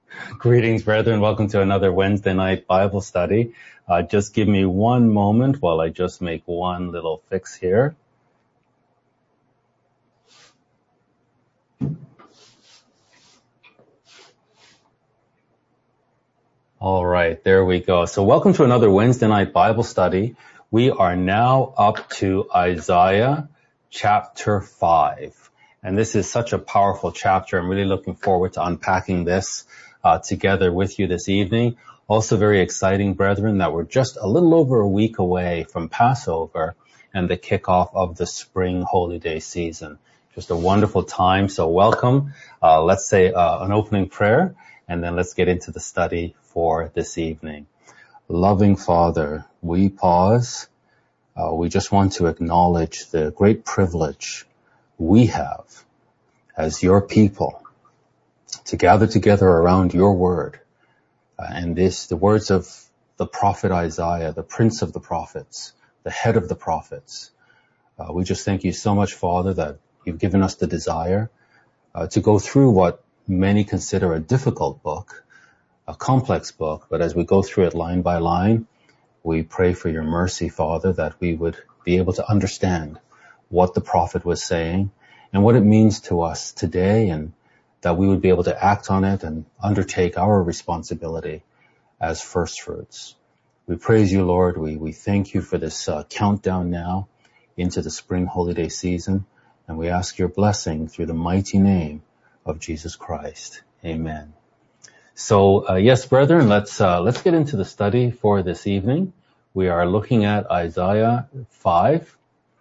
Greetings, brethren. Welcome to another Wednesday night Bible study. Just give me one moment while I just make one little fix here. All right, there we go. So welcome to another Wednesday night Bible study. We are now up to Isaiah chapter 5. And this is such a powerful chapter. I'm really looking forward to unpacking this together with you this evening. Also very exciting, brethren, that we're just a little over a week away from Passover and the kickoff of the spring holy day season. Just a wonderful time. So welcome. Let's say an opening prayer, and then let's get into the study for this evening. Loving Father, we pause. We just want to acknowledge the great privilege we have as your people to gather together around your word. And the words of the prophet Isaiah, the prince of the prophets, the head of the prophets. We just thank you so much, Father, that you've given us the desire to go through what many consider a difficult book, a complex book. But as we go through it line by line, we pray for your mercy, Father, that we would be able to understand what the prophet was saying and what it means to us today, and that we would be able to act on it and undertake our responsibility as first fruits. We praise you, Lord. We thank you for this countdown now into the spring holy day season, and we ask your blessing through the mighty name of Jesus Christ. Amen. So, yes, brethren, let's get into the study for this evening. We are looking at Isaiah 5,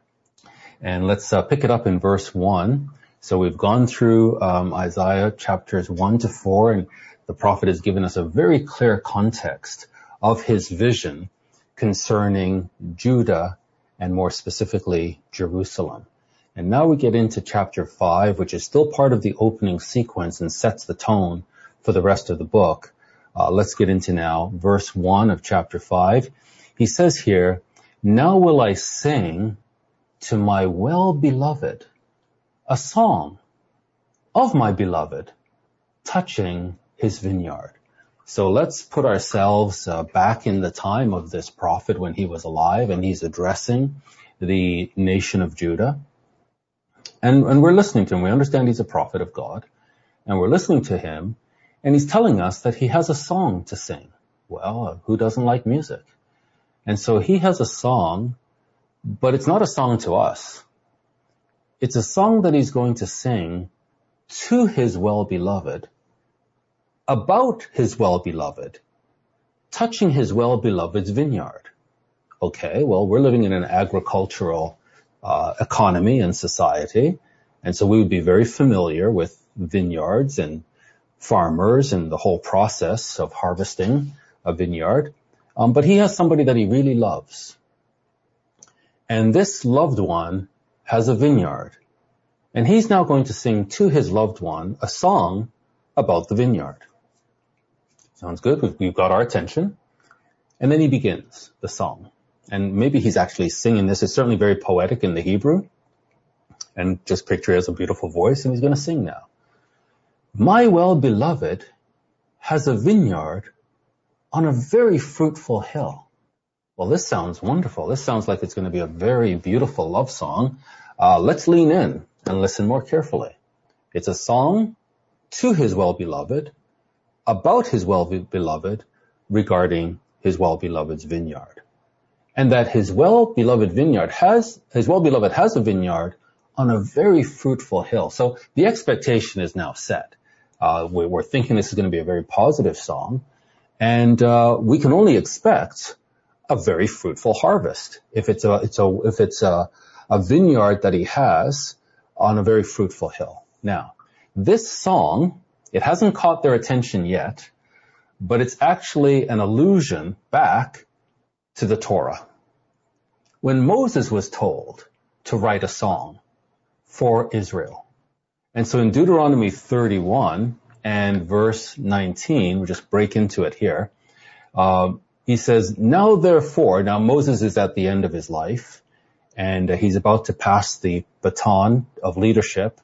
and let's pick it up in verse 1. So we've gone through Isaiah chapters 1 to 4, and the prophet has given us a very clear context of his vision concerning Judah and more specifically Jerusalem. And now we get into chapter 5, which is still part of the opening sequence and sets the tone for the rest of the book. Let's get into now verse 1 of chapter 5. He says here, "Now will I sing to my well-beloved a song of my beloved, touching his vineyard." So let's put ourselves back in the time of this prophet when he was alive, and he's addressing the nation of Judah. And we're listening to him. We understand he's a prophet of God, and we're listening to him, and he's telling us that he has a song to sing. Well, who doesn't like music? And so he has a song, but it's not a song to us. It's a song that he's going to sing to his well-beloved, about his well-beloved, touching his well-beloved's vineyard. Okay, well, we're living in an agricultural economy and society, and so we would be very familiar with vineyards and farmers and the whole process of harvesting a vineyard. But he has somebody that he really loves. And this loved one has a vineyard, and he's now going to sing to his loved one a song about the vineyard. Sounds good. We've got our attention. And then he begins the song. And maybe he's actually singing this. It's certainly very poetic in the Hebrew. And just picture he has a beautiful voice, and he's going to sing now. "My well-beloved has a vineyard on a very fruitful hill." Well, this sounds wonderful. This sounds like it's going to be a very beautiful love song. Let's lean in and listen more carefully. It's a song to his well-beloved, about his well-beloved, regarding his well-beloved's vineyard. And that his well-beloved has a vineyard on a very fruitful hill. So the expectation is now set. We're thinking this is going to be a very positive song, and we can only expect a very fruitful harvest if it's a vineyard that he has on a very fruitful hill. Now, this song, it hasn't caught their attention yet, but it's actually an allusion back to the Torah. When Moses was told to write a song for Israel, and so in Deuteronomy 31 and verse 19, we'll just break into it here, he says, now Moses is at the end of his life, and he's about to pass the baton of leadership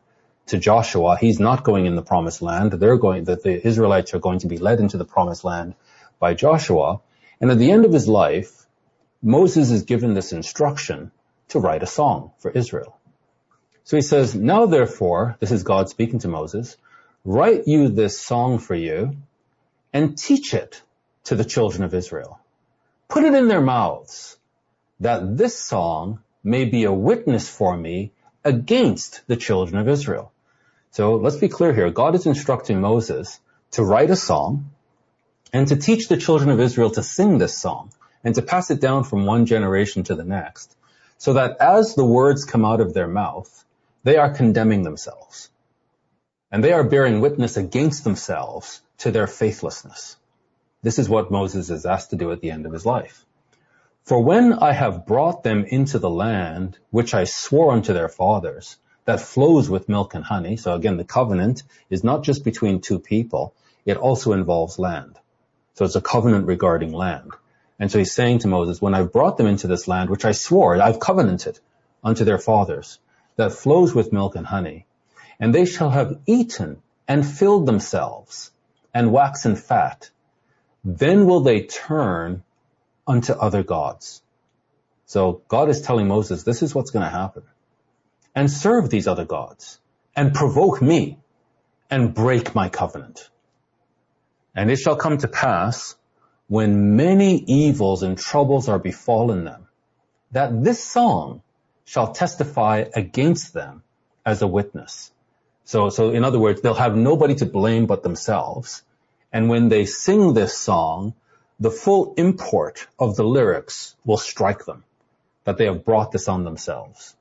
to Joshua. He's not going in the promised land. The Israelites are going to be led into the promised land by Joshua. And at the end of his life, Moses is given this instruction to write a song for Israel. So he says, now therefore, this is God speaking to Moses, write you this song for you and teach it to the children of Israel. Put it in their mouths, that this song may be a witness for me against the children of Israel. So let's be clear here. God is instructing Moses to write a song and to teach the children of Israel to sing this song and to pass it down from one generation to the next, so that as the words come out of their mouth, they are condemning themselves. And they are bearing witness against themselves to their faithlessness. This is what Moses is asked to do at the end of his life. For when I have brought them into the land, which I swore unto their fathers, that flows with milk and honey. So again, the covenant is not just between two people. It also involves land. So it's a covenant regarding land. And so he's saying to Moses, when I've brought them into this land, which I swore, I've covenanted unto their fathers, that flows with milk and honey, and they shall have eaten and filled themselves and waxen fat, then will they turn unto other gods. So God is telling Moses, this is what's going to happen. And serve these other gods and provoke me and break my covenant. And it shall come to pass when many evils and troubles are befallen them, that this song shall testify against them as a witness. So in other words, they'll have nobody to blame but themselves. And when they sing this song, the full import of the lyrics will strike them, that they have brought this on themselves.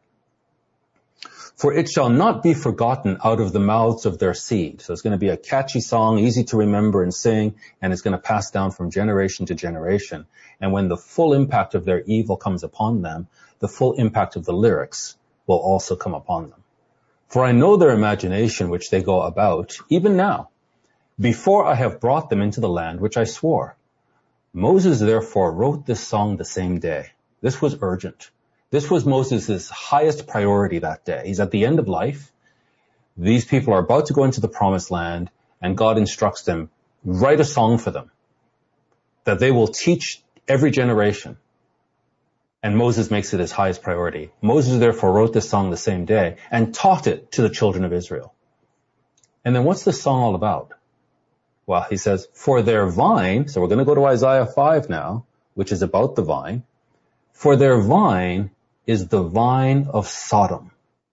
For it shall not be forgotten out of the mouths of their seed. So it's going to be a catchy song, easy to remember and sing, and it's going to pass down from generation to generation. And when the full impact of their evil comes upon them, the full impact of the lyrics will also come upon them. For I know their imagination which they go about, even now, before I have brought them into the land which I swore. Moses therefore wrote this song the same day. This was urgent. This was Moses' highest priority that day. He's at the end of life. These people are about to go into the promised land, and God instructs them, write a song for them that they will teach every generation. And Moses makes it his highest priority. Moses therefore wrote this song the same day and taught it to the children of Israel. And then what's this song all about? Well, he says, for their vine, so we're going to go to Isaiah 5 now, which is about the vine. For their vine is the vine of Sodom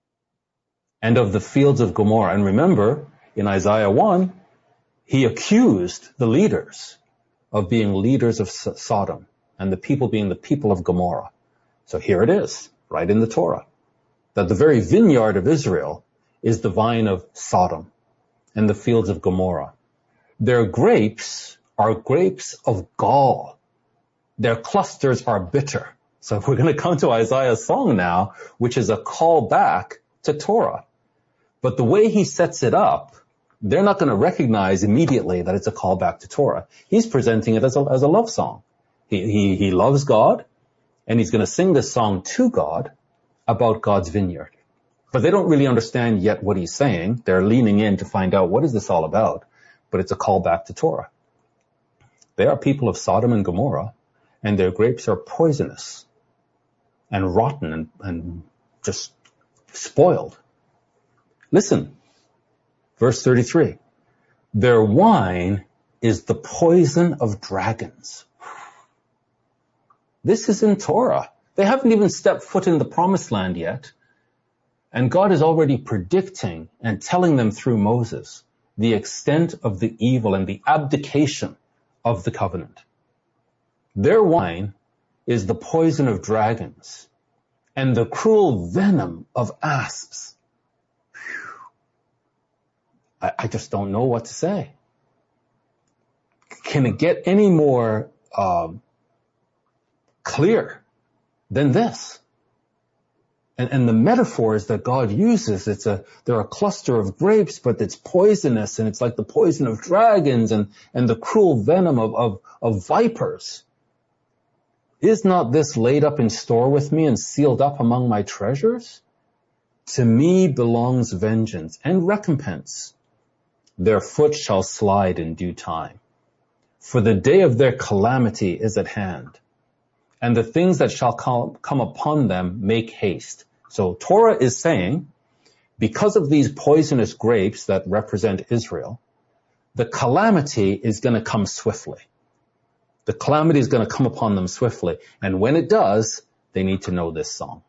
and of the fields of Gomorrah. And remember, in Isaiah 1, he accused the leaders of being leaders of Sodom and the people being the people of Gomorrah. So here it is, right in the Torah, that the very vineyard of Israel is the vine of Sodom and the fields of Gomorrah. Their grapes are grapes of gall. Their clusters are bitter. So we're going to come to Isaiah's song now, which is a call back to Torah. But the way he sets it up, they're not going to recognize immediately that it's a call back to Torah. He's presenting it as a love song. He loves God, and he's going to sing this song to God about God's vineyard. But they don't really understand yet what he's saying. They're leaning in to find out what is this all about. But it's a call back to Torah. They are people of Sodom and Gomorrah, and their grapes are poisonous and rotten and just spoiled. Listen, verse 33. Their wine is the poison of dragons. This is in Torah. They haven't even stepped foot in the promised land yet. And God is already predicting and telling them through Moses the extent of the evil and the abdication of the covenant. Their wine is the poison of dragons and the cruel venom of asps. I just don't know what to say. Can it get any more clear than this? And the metaphors that God uses, they're a cluster of grapes, but it's poisonous, and it's like the poison of dragons and the cruel venom of vipers. Is not this laid up in store with me and sealed up among my treasures? To me belongs vengeance and recompense. Their foot shall slide in due time. For the day of their calamity is at hand, and the things that shall come upon them make haste. So Torah is saying, because of these poisonous grapes that represent Israel, the calamity is going to come swiftly. The calamity is going to come upon them swiftly. And when it does, they need to know this song.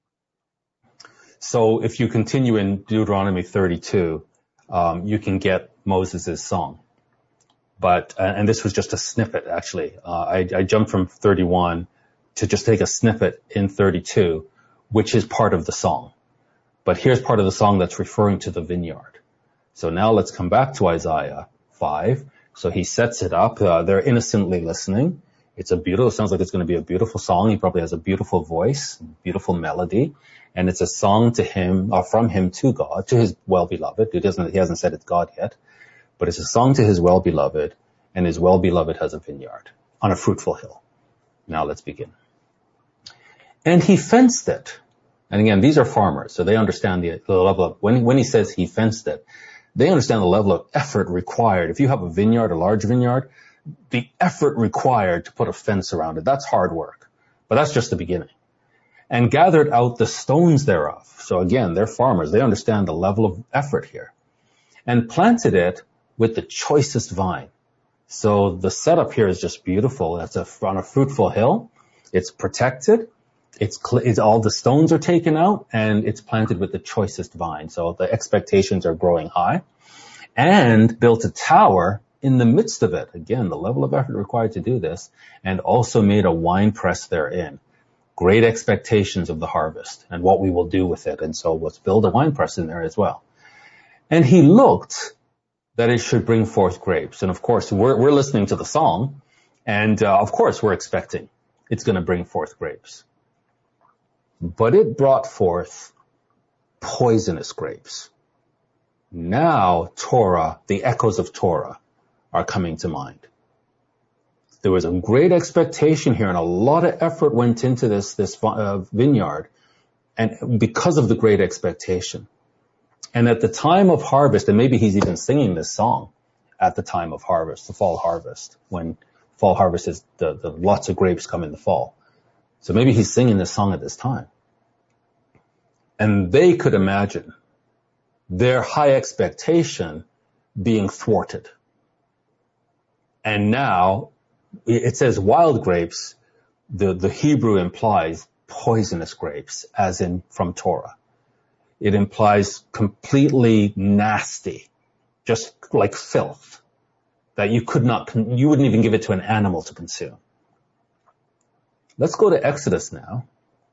So if you continue in Deuteronomy 32, you can get Moses' song. But, and this was just a snippet, actually. I jumped from 31 to just take a snippet in 32, which is part of the song. But here's part of the song that's referring to the vineyard. So now let's come back to Isaiah 5. So he sets it up. They're innocently listening. It sounds like it's going to be a beautiful song. He probably has a beautiful voice, beautiful melody. And it's a song to him, or from him to God, to his well-beloved. He hasn't said it's God yet. But it's a song to his well-beloved, and his well-beloved has a vineyard on a fruitful hill. Now let's begin. And he fenced it. And again, these are farmers, so they understand the level of, when he says he fenced it, they understand the level of effort required. If you have a vineyard, a large vineyard, the effort required to put a fence around it, that's hard work. But that's just the beginning. And gathered out the stones thereof. So again, they're farmers. They understand the level of effort here. And planted it with the choicest vine. So the setup here is just beautiful. It's on a fruitful hill. It's protected. It's all the stones are taken out, and it's planted with the choicest vine. So the expectations are growing high. And built a tower in the midst of it. Again, the level of effort required to do this. And also made a wine press therein. Great expectations of the harvest and what we will do with it. And so let's build a wine press in there as well. And he looked that it should bring forth grapes. And of course, we're listening to the song. And of course, we're expecting it's going to bring forth grapes. But it brought forth poisonous grapes. Now Torah, the echoes of Torah, are coming to mind. There was a great expectation here, and a lot of effort went into this vineyard, and because of the great expectation. And at the time of harvest, and maybe he's even singing this song at the time of harvest, the fall harvest, when fall harvest is the lots of grapes come in the fall. So maybe he's singing this song at this time. And they could imagine their high expectation being thwarted. And now it says wild grapes. The Hebrew implies poisonous grapes, as in from Torah. It implies completely nasty, just like filth, that you wouldn't even give it to an animal to consume. Let's go to Exodus now.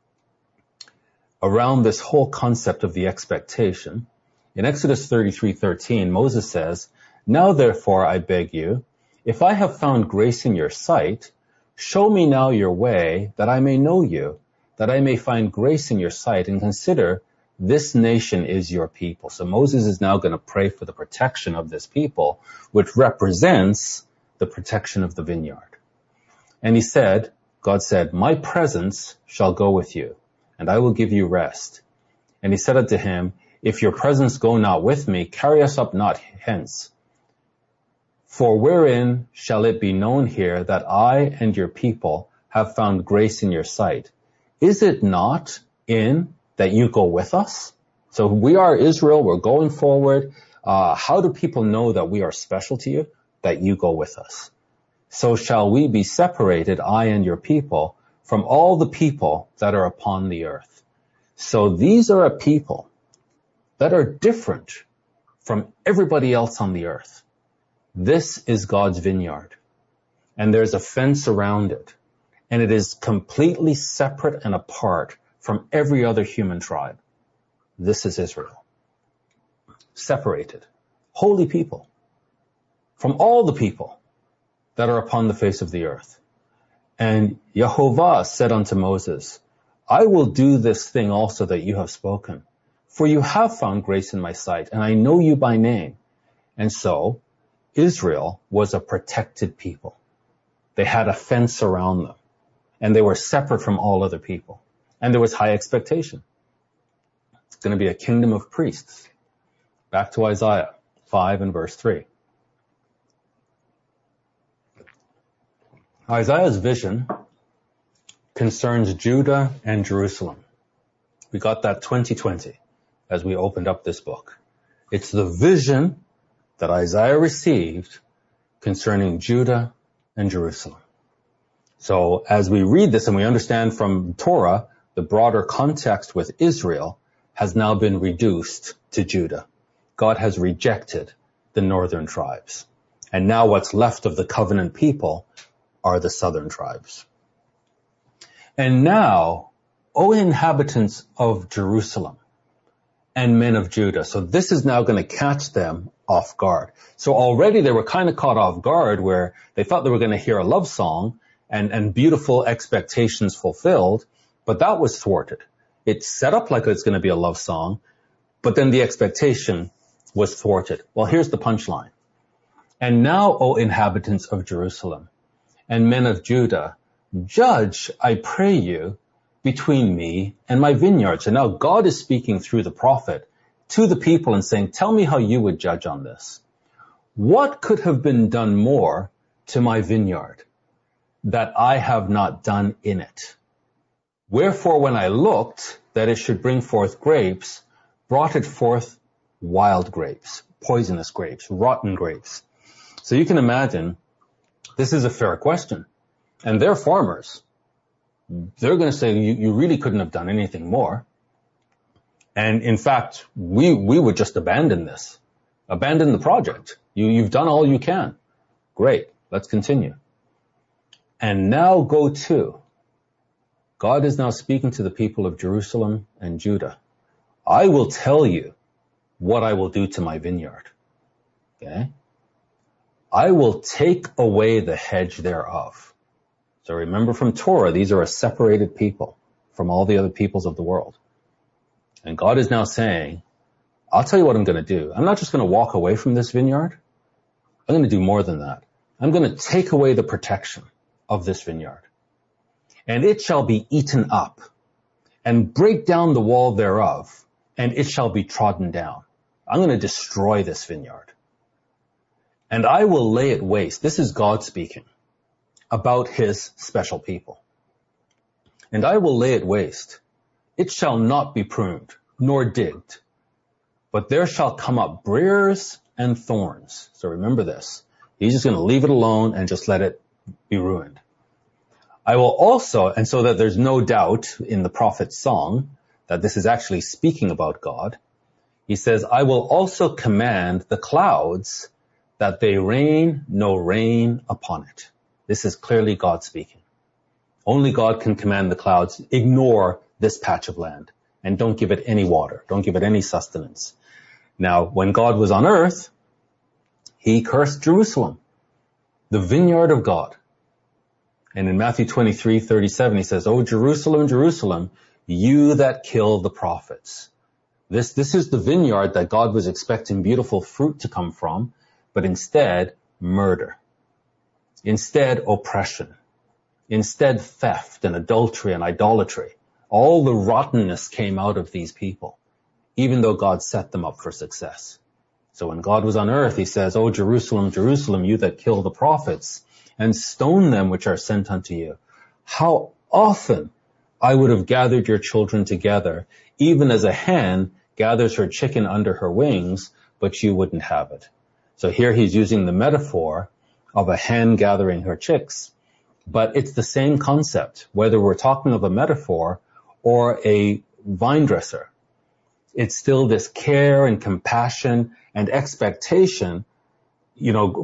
Around this whole concept of the expectation, in Exodus 33:13, Moses says, "Now therefore I beg you, if I have found grace in your sight, show me now your way, that I may know you, that I may find grace in your sight, and consider this nation is your people." So Moses is now going to pray for the protection of this people, which represents the protection of the vineyard. And God said, "My presence shall go with you, and I will give you rest." And he said unto him, "If your presence go not with me, carry us up not hence. For wherein shall it be known here that I and your people have found grace in your sight? Is it not in that you go with us?" So we are Israel, we're going forward. How do people know that we are special to you? That you go with us. So shall we be separated, I and your people, from all the people that are upon the earth. So these are a people that are different from everybody else on the earth. This is God's vineyard, and there's a fence around it, and it is completely separate and apart from every other human tribe. This is Israel. Separated. Holy people. From all the people that are upon the face of the earth. And Yehovah said unto Moses, "I will do this thing also that you have spoken, for you have found grace in my sight, and I know you by name." And so Israel was a protected people. They had a fence around them, and they were separate from all other people. And there was high expectation. It's going to be a kingdom of priests. Back to Isaiah 5 and verse 3. Isaiah's vision concerns Judah and Jerusalem. We got that 2020 as we opened up this book. It's the vision that Isaiah received concerning Judah and Jerusalem. So as we read this and we understand from Torah, the broader context with Israel has now been reduced to Judah. God has rejected the northern tribes. And now what's left of the covenant people are the southern tribes. And now, O inhabitants of Jerusalem and men of Judah. So this is now going to catch them off guard. So already they were kind of caught off guard where they thought they were going to hear a love song and beautiful expectations fulfilled, but that was thwarted. It's set up like it's going to be a love song, but then the expectation was thwarted. Well, here's the punchline. And now, O inhabitants of Jerusalem and men of Judah, judge, I pray you, between me and my vineyard. So now God is speaking through the prophet to the people and saying, tell me how you would judge on this. What could have been done more to my vineyard that I have not done in it? Wherefore, when I looked that it should bring forth grapes, brought it forth wild grapes, poisonous grapes, rotten grapes. So you can imagine this is a fair question. And they're farmers. They're going to say, you really couldn't have done anything more. And in fact, we would just abandon this. Abandon the project. You've done all you can. Great. Let's continue. And now go to. God is now speaking to the people of Jerusalem and Judah. I will tell you what I will do to my vineyard. Okay? I will take away the hedge thereof. So remember from Torah, these are a separated people from all the other peoples of the world. And God is now saying, I'll tell you what I'm going to do. I'm not just going to walk away from this vineyard. I'm going to do more than that. I'm going to take away the protection of this vineyard. And it shall be eaten up, and break down the wall thereof, and it shall be trodden down. I'm going to destroy this vineyard. And I will lay it waste. This is God speaking about his special people. And I will lay it waste. It shall not be pruned, nor digged, but there shall come up briars and thorns. So remember this. He's just going to leave it alone and just let it be ruined. I will also, and so that there's no doubt in the prophet's song that this is actually speaking about God, he says, I will also command the clouds that they rain no rain upon it. This is clearly God speaking. Only God can command the clouds, ignore this patch of land and don't give it any water. Don't give it any sustenance. Now, when God was on earth, he cursed Jerusalem, the vineyard of God. And in Matthew 23:37, he says, O Jerusalem, Jerusalem, you that kill the prophets. This is the vineyard that God was expecting beautiful fruit to come from, but instead, murder. Instead, oppression. Instead, theft and adultery and idolatry. All the rottenness came out of these people, even though God set them up for success. So when God was on earth, he says, O Jerusalem, Jerusalem, you that kill the prophets, and stone them which are sent unto you. How often I would have gathered your children together, even as a hen gathers her chicken under her wings, but you wouldn't have it. So here he's using the metaphor of a hen gathering her chicks, but it's the same concept, whether we're talking of a metaphor or a vine dresser. It's still this care and compassion and expectation. You know,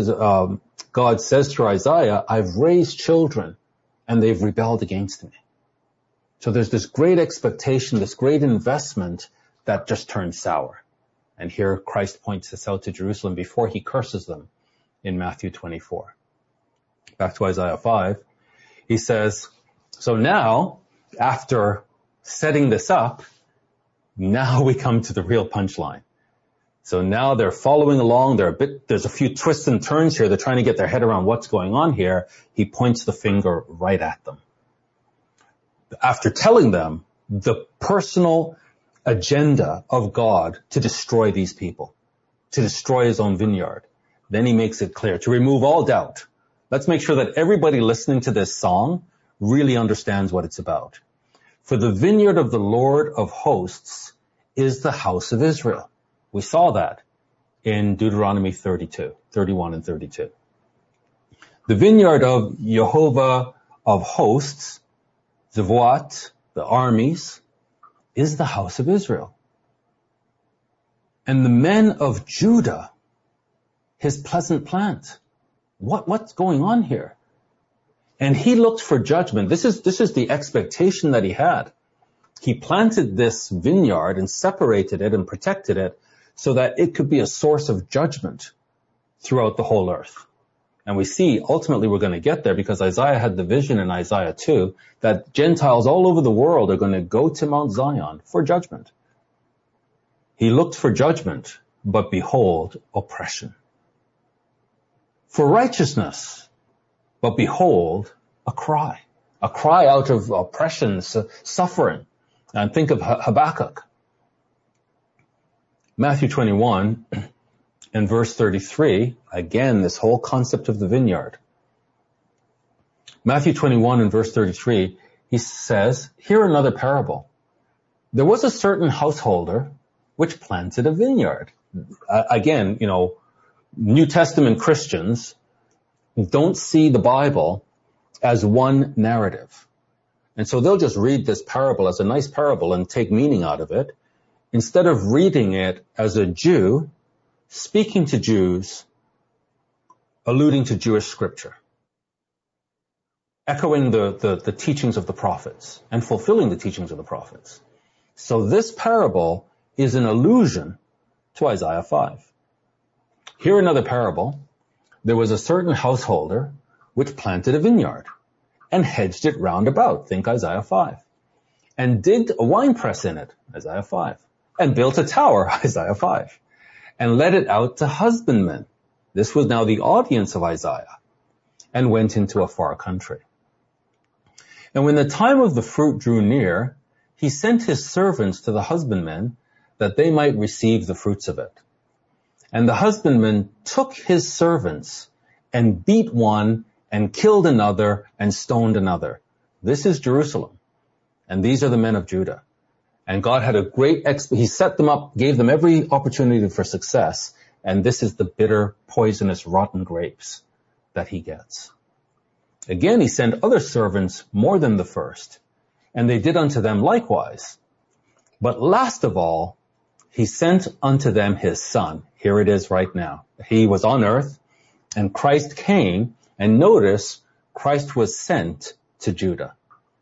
God says through Isaiah, I've raised children and they've rebelled against me. So there's this great expectation, this great investment that just turns sour. And here Christ points this out to Jerusalem before he curses them in Matthew 24. Back to Isaiah 5. He says, so now, after setting this up, now we come to the real punchline. So now they're following along. There's a few twists and turns here. They're trying to get their head around what's going on here. He points the finger right at them. After telling them the personal agenda of God to destroy these people, to destroy his own vineyard. Then he makes it clear, to remove all doubt. Let's make sure that everybody listening to this song really understands what it's about. For the vineyard of the Lord of hosts is the house of Israel. We saw that in Deuteronomy 31 and 32. The vineyard of Jehovah of hosts, Zevuot, the armies, is the house of Israel. And the men of Judah, his pleasant plant. What's going on here? And he looked for judgment. This is the expectation that he had. He planted this vineyard and separated it and protected it so that it could be a source of judgment throughout the whole earth. And we see, ultimately we're going to get there because Isaiah had the vision in Isaiah 2 that Gentiles all over the world are going to go to Mount Zion for judgment. He looked for judgment, but behold, oppression. For righteousness, but behold, a cry out of oppression, suffering. And think of Habakkuk. Matthew 21 and verse 33, again, this whole concept of the vineyard. Matthew 21 and verse 33, he says, hear another parable. There was a certain householder which planted a vineyard. Again, New Testament Christians don't see the Bible as one narrative. And so they'll just read this parable as a nice parable and take meaning out of it, instead of reading it as a Jew speaking to Jews, alluding to Jewish scripture, echoing the teachings of the prophets and fulfilling the teachings of the prophets. So this parable is an allusion to Isaiah 5. Here another parable. There was a certain householder which planted a vineyard and hedged it round about. Think Isaiah 5. And digged a winepress in it, Isaiah 5. And built a tower, Isaiah 5. And let it out to husbandmen. This was now the audience of Isaiah. And went into a far country. And when the time of the fruit drew near, he sent his servants to the husbandmen that they might receive the fruits of it. And the husbandman took his servants and beat one and killed another and stoned another. This is Jerusalem. And these are the men of Judah. And God had a great, he set them up, gave them every opportunity for success. And this is the bitter, poisonous, rotten grapes that he gets. Again, he sent other servants more than the first. And they did unto them likewise. But last of all, he sent unto them his son. Here it is right now. He was on earth and Christ came, and notice Christ was sent to Judah.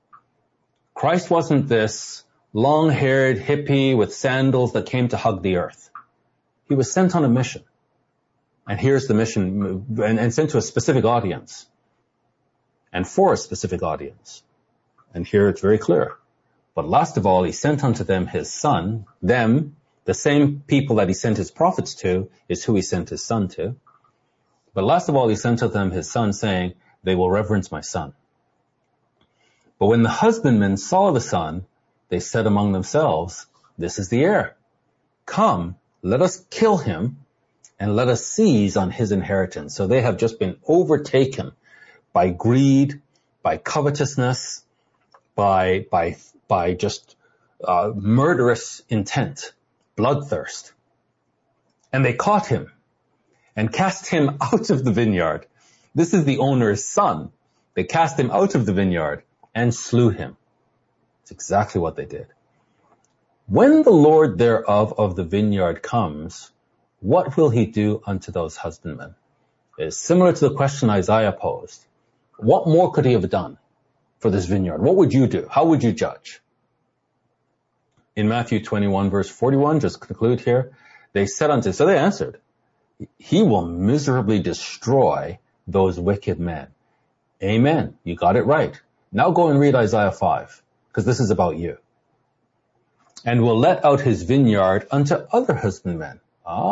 Christ wasn't this long-haired hippie with sandals that came to hug the earth. He was sent on a mission. And here's the mission, and sent to a specific audience. And for a specific audience. And here it's very clear. But last of all, he sent unto them his son. Them, the same people that he sent his prophets to, is who he sent his son to. But last of all, he sent unto them his son, saying, they will reverence my son. But when the husbandmen saw the son, they said among themselves, this is the heir. Come, let us kill him, and let us seize on his inheritance. So they have just been overtaken by greed, by covetousness, by just murderous intent, bloodthirst. And they caught him and cast him out of the vineyard. This is the owner's son. They cast him out of the vineyard and slew him. It's exactly what they did. When the Lord thereof of the vineyard comes, what will he do unto those husbandmen? It's similar to the question Isaiah posed. What more could he have done for this vineyard? What would you do? How would you judge? In Matthew 21 verse 41, just conclude here, they answered, he will miserably destroy those wicked men. Amen. You got it right. Now go and read Isaiah 5, because this is about you. And will let out his vineyard unto other husbandmen.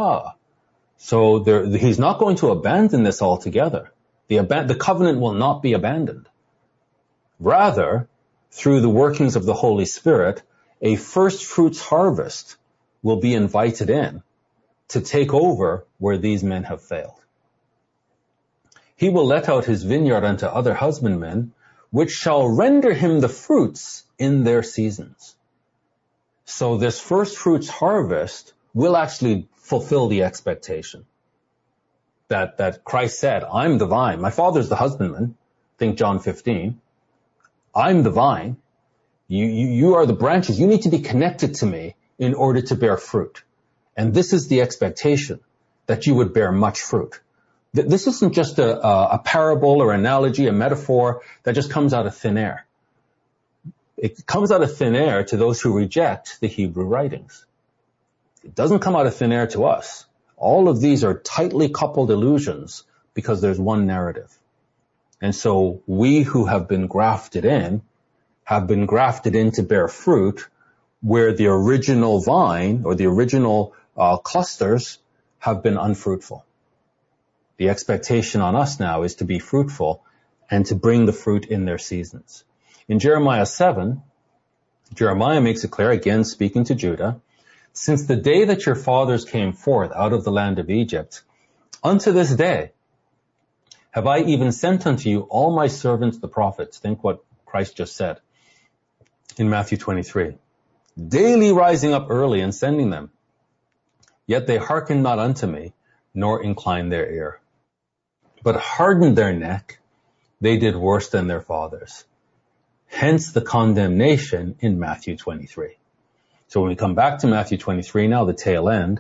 So he's not going to abandon this altogether. The covenant will not be abandoned. Rather, through the workings of the Holy Spirit, a first fruits harvest will be invited in to take over where these men have failed. He will let out his vineyard unto other husbandmen, which shall render him the fruits in their seasons. So this first fruits harvest will actually fulfill the expectation that Christ said, I'm the vine. My Father's the husbandman. Think John 15. I'm the vine. You are the branches. You need to be connected to me in order to bear fruit. And this is the expectation, that you would bear much fruit. This isn't just a parable or analogy, a metaphor that just comes out of thin air. It comes out of thin air to those who reject the Hebrew writings. It doesn't come out of thin air to us. All of these are tightly coupled illusions because there's one narrative. And so we who have been grafted in to bear fruit where the original vine or the original clusters have been unfruitful. The expectation on us now is to be fruitful and to bring the fruit in their seasons. In Jeremiah 7, Jeremiah makes it clear, again speaking to Judah, since the day that your fathers came forth out of the land of Egypt, unto this day have I even sent unto you all my servants the prophets. Think what Christ just said in Matthew 23. Daily rising up early and sending them. Yet they hearkened not unto me, nor inclined their ear, but hardened their neck. They did worse than their fathers. Hence the condemnation in Matthew 23. So when we come back to Matthew 23 now, the tail end,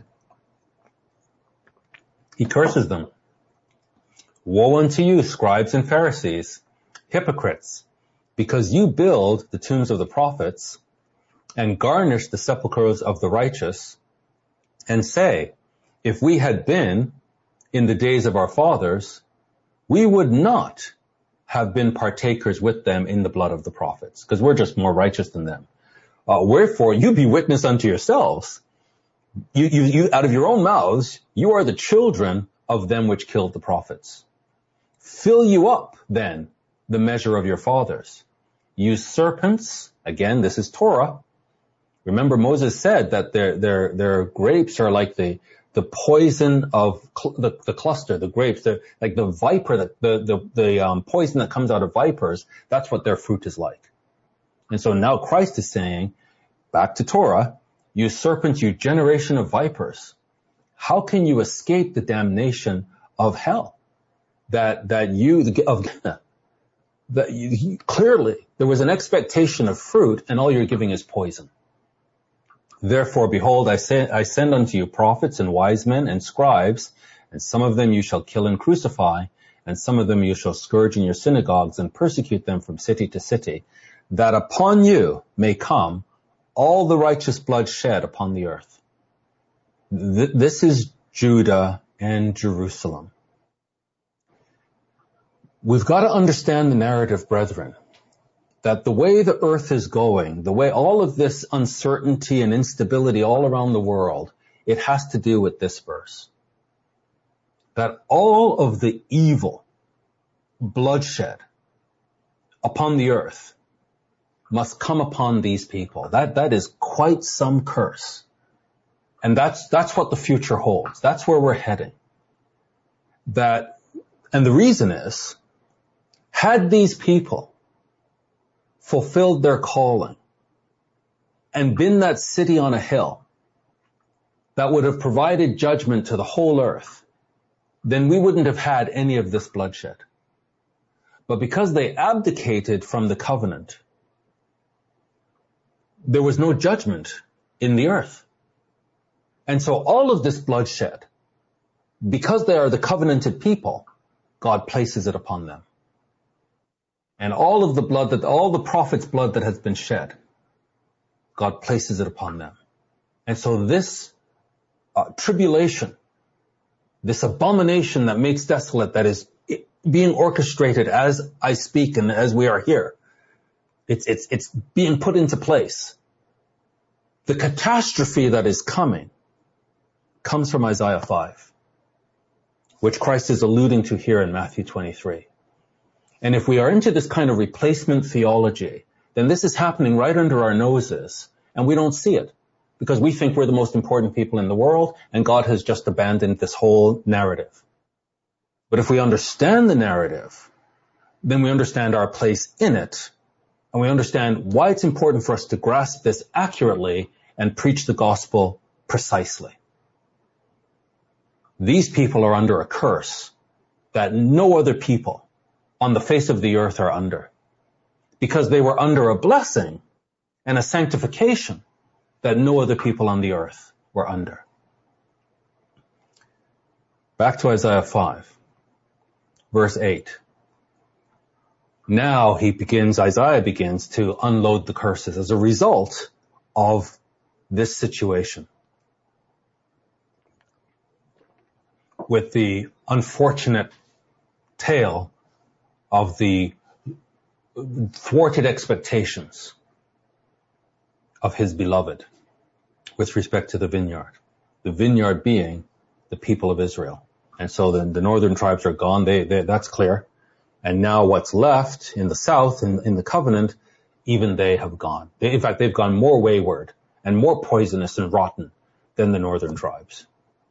he curses them. Woe unto you, scribes and Pharisees, hypocrites, because you build the tombs of the prophets and garnish the sepulchres of the righteous, and say, if we had been in the days of our fathers, we would not have been partakers with them in the blood of the prophets, because we're just more righteous than them. Wherefore, you be witness unto yourselves. You out of your own mouths, you are the children of them which killed the prophets. Fill you up, then, the measure of your fathers. Use serpents. Again, this is Torah. Remember, Moses said that their grapes are like the poison of the cluster, the grapes. They're like the viper, the poison that comes out of vipers. That's what their fruit is like. And so now Christ is saying, back to Torah, you serpents, you generation of vipers, how can you escape the damnation of hell? Clearly there was an expectation of fruit, and all you're giving is poison. Therefore, behold, I send unto you prophets and wise men and scribes, and some of them you shall kill and crucify, and some of them you shall scourge in your synagogues and persecute them from city to city, that upon you may come all the righteous blood shed upon the earth. This is Judah and Jerusalem. We've got to understand the narrative, brethren, that the way the earth is going, the way all of this uncertainty and instability all around the world, it has to do with this verse. That all of the evil, bloodshed upon the earth must come upon these people. That is quite some curse. And that's what the future holds. That's where we're heading. And the reason is, had these people fulfilled their calling and been that city on a hill that would have provided judgment to the whole earth, then we wouldn't have had any of this bloodshed. But because they abdicated from the covenant, there was no judgment in the earth. And so all of this bloodshed, because they are the covenanted people, God places it upon them. And all of the blood all the prophets' blood that has been shed, God places it upon them. And so this tribulation, this abomination that makes desolate, that is being orchestrated as I speak and as we are here, it's being put into place. The catastrophe that is coming comes from Isaiah 5, which Christ is alluding to here in Matthew 23. And if we are into this kind of replacement theology, then this is happening right under our noses, and we don't see it because we think we're the most important people in the world and God has just abandoned this whole narrative. But if we understand the narrative, then we understand our place in it, and we understand why it's important for us to grasp this accurately and preach the gospel precisely. These people are under a curse that no other people on the face of the earth are under, because they were under a blessing and a sanctification that no other people on the earth were under. Back to Isaiah 5, verse 8. Now Isaiah begins to unload the curses as a result of this situation, with the unfortunate tale of the thwarted expectations of his beloved with respect to the vineyard being the people of Israel. And so the northern tribes are gone, that's clear. And now what's left in the south, in the covenant, even they have gone. In fact, they've gone more wayward and more poisonous and rotten than the northern tribes.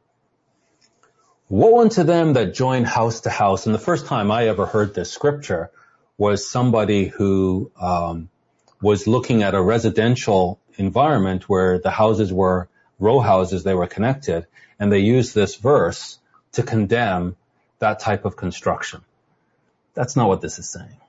Woe unto them that join house to house. And the first time I ever heard this scripture was somebody who was looking at a residential environment where the houses were row houses, they were connected, and they used this verse to condemn that type of construction. That's not what this is saying.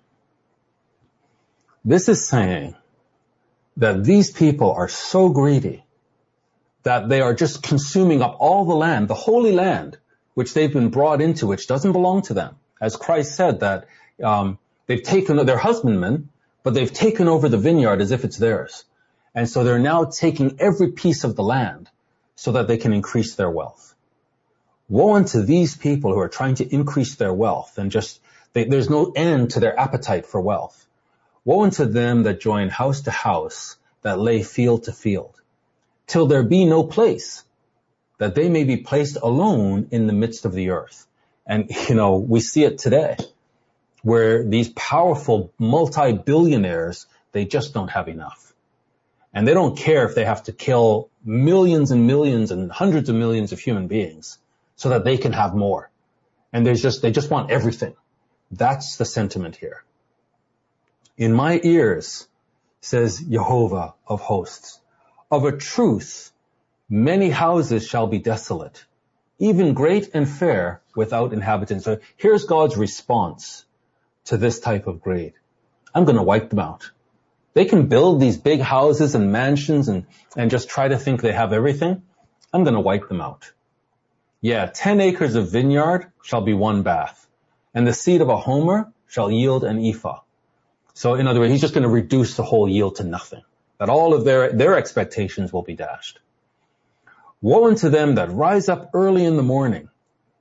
This is saying that these people are so greedy that they are just consuming up all the land, the holy land, which they've been brought into, which doesn't belong to them. As Christ said that they've taken, they're husbandmen, but they've taken over the vineyard as if it's theirs. And so they're now taking every piece of the land so that they can increase their wealth. Woe unto these people who are trying to increase their wealth and just, there's no end to their appetite for wealth. Woe unto them that join house to house, that lay field to field, till there be no place, that they may be placed alone in the midst of the earth. And, we see it today, where these powerful multi-billionaires, they just don't have enough. And they don't care if they have to kill millions and millions and hundreds of millions of human beings so that they can have more. And they just want everything. That's the sentiment here. In my ears, says Jehovah of hosts, of a truth, many houses shall be desolate, even great and fair without inhabitants. So here's God's response to this type of greed. I'm going to wipe them out. They can build these big houses and mansions and just try to think they have everything. I'm going to wipe them out. Yeah, 10 acres of vineyard shall be one bath, and the seed of a homer shall yield an ephah. So in other words, he's just going to reduce the whole yield to nothing, that all of their expectations will be dashed. Woe unto them that rise up early in the morning,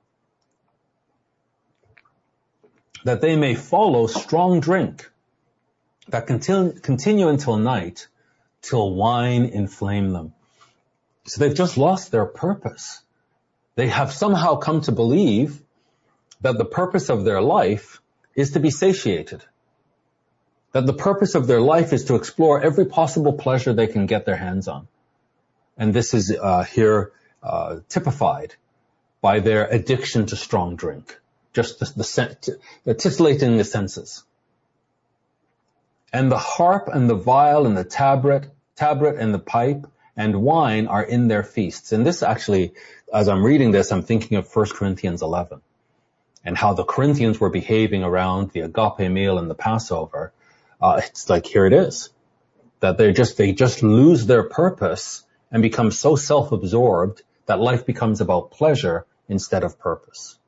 that they may follow strong drink, that continue until night, till wine inflame them. So they've just lost their purpose. They have somehow come to believe that the purpose of their life is to be satiated, that the purpose of their life is to explore every possible pleasure they can get their hands on. And this is here typified by their addiction to strong drink, just the titillating the senses. And the harp and the viol and the tabret and the pipe and wine are in their feasts. And this actually, as I'm reading this, I'm thinking of 1 Corinthians 11 and how the Corinthians were behaving around the agape meal and the Passover. It's like, here it is, that they just lose their purpose and become so self-absorbed that life becomes about pleasure instead of purpose.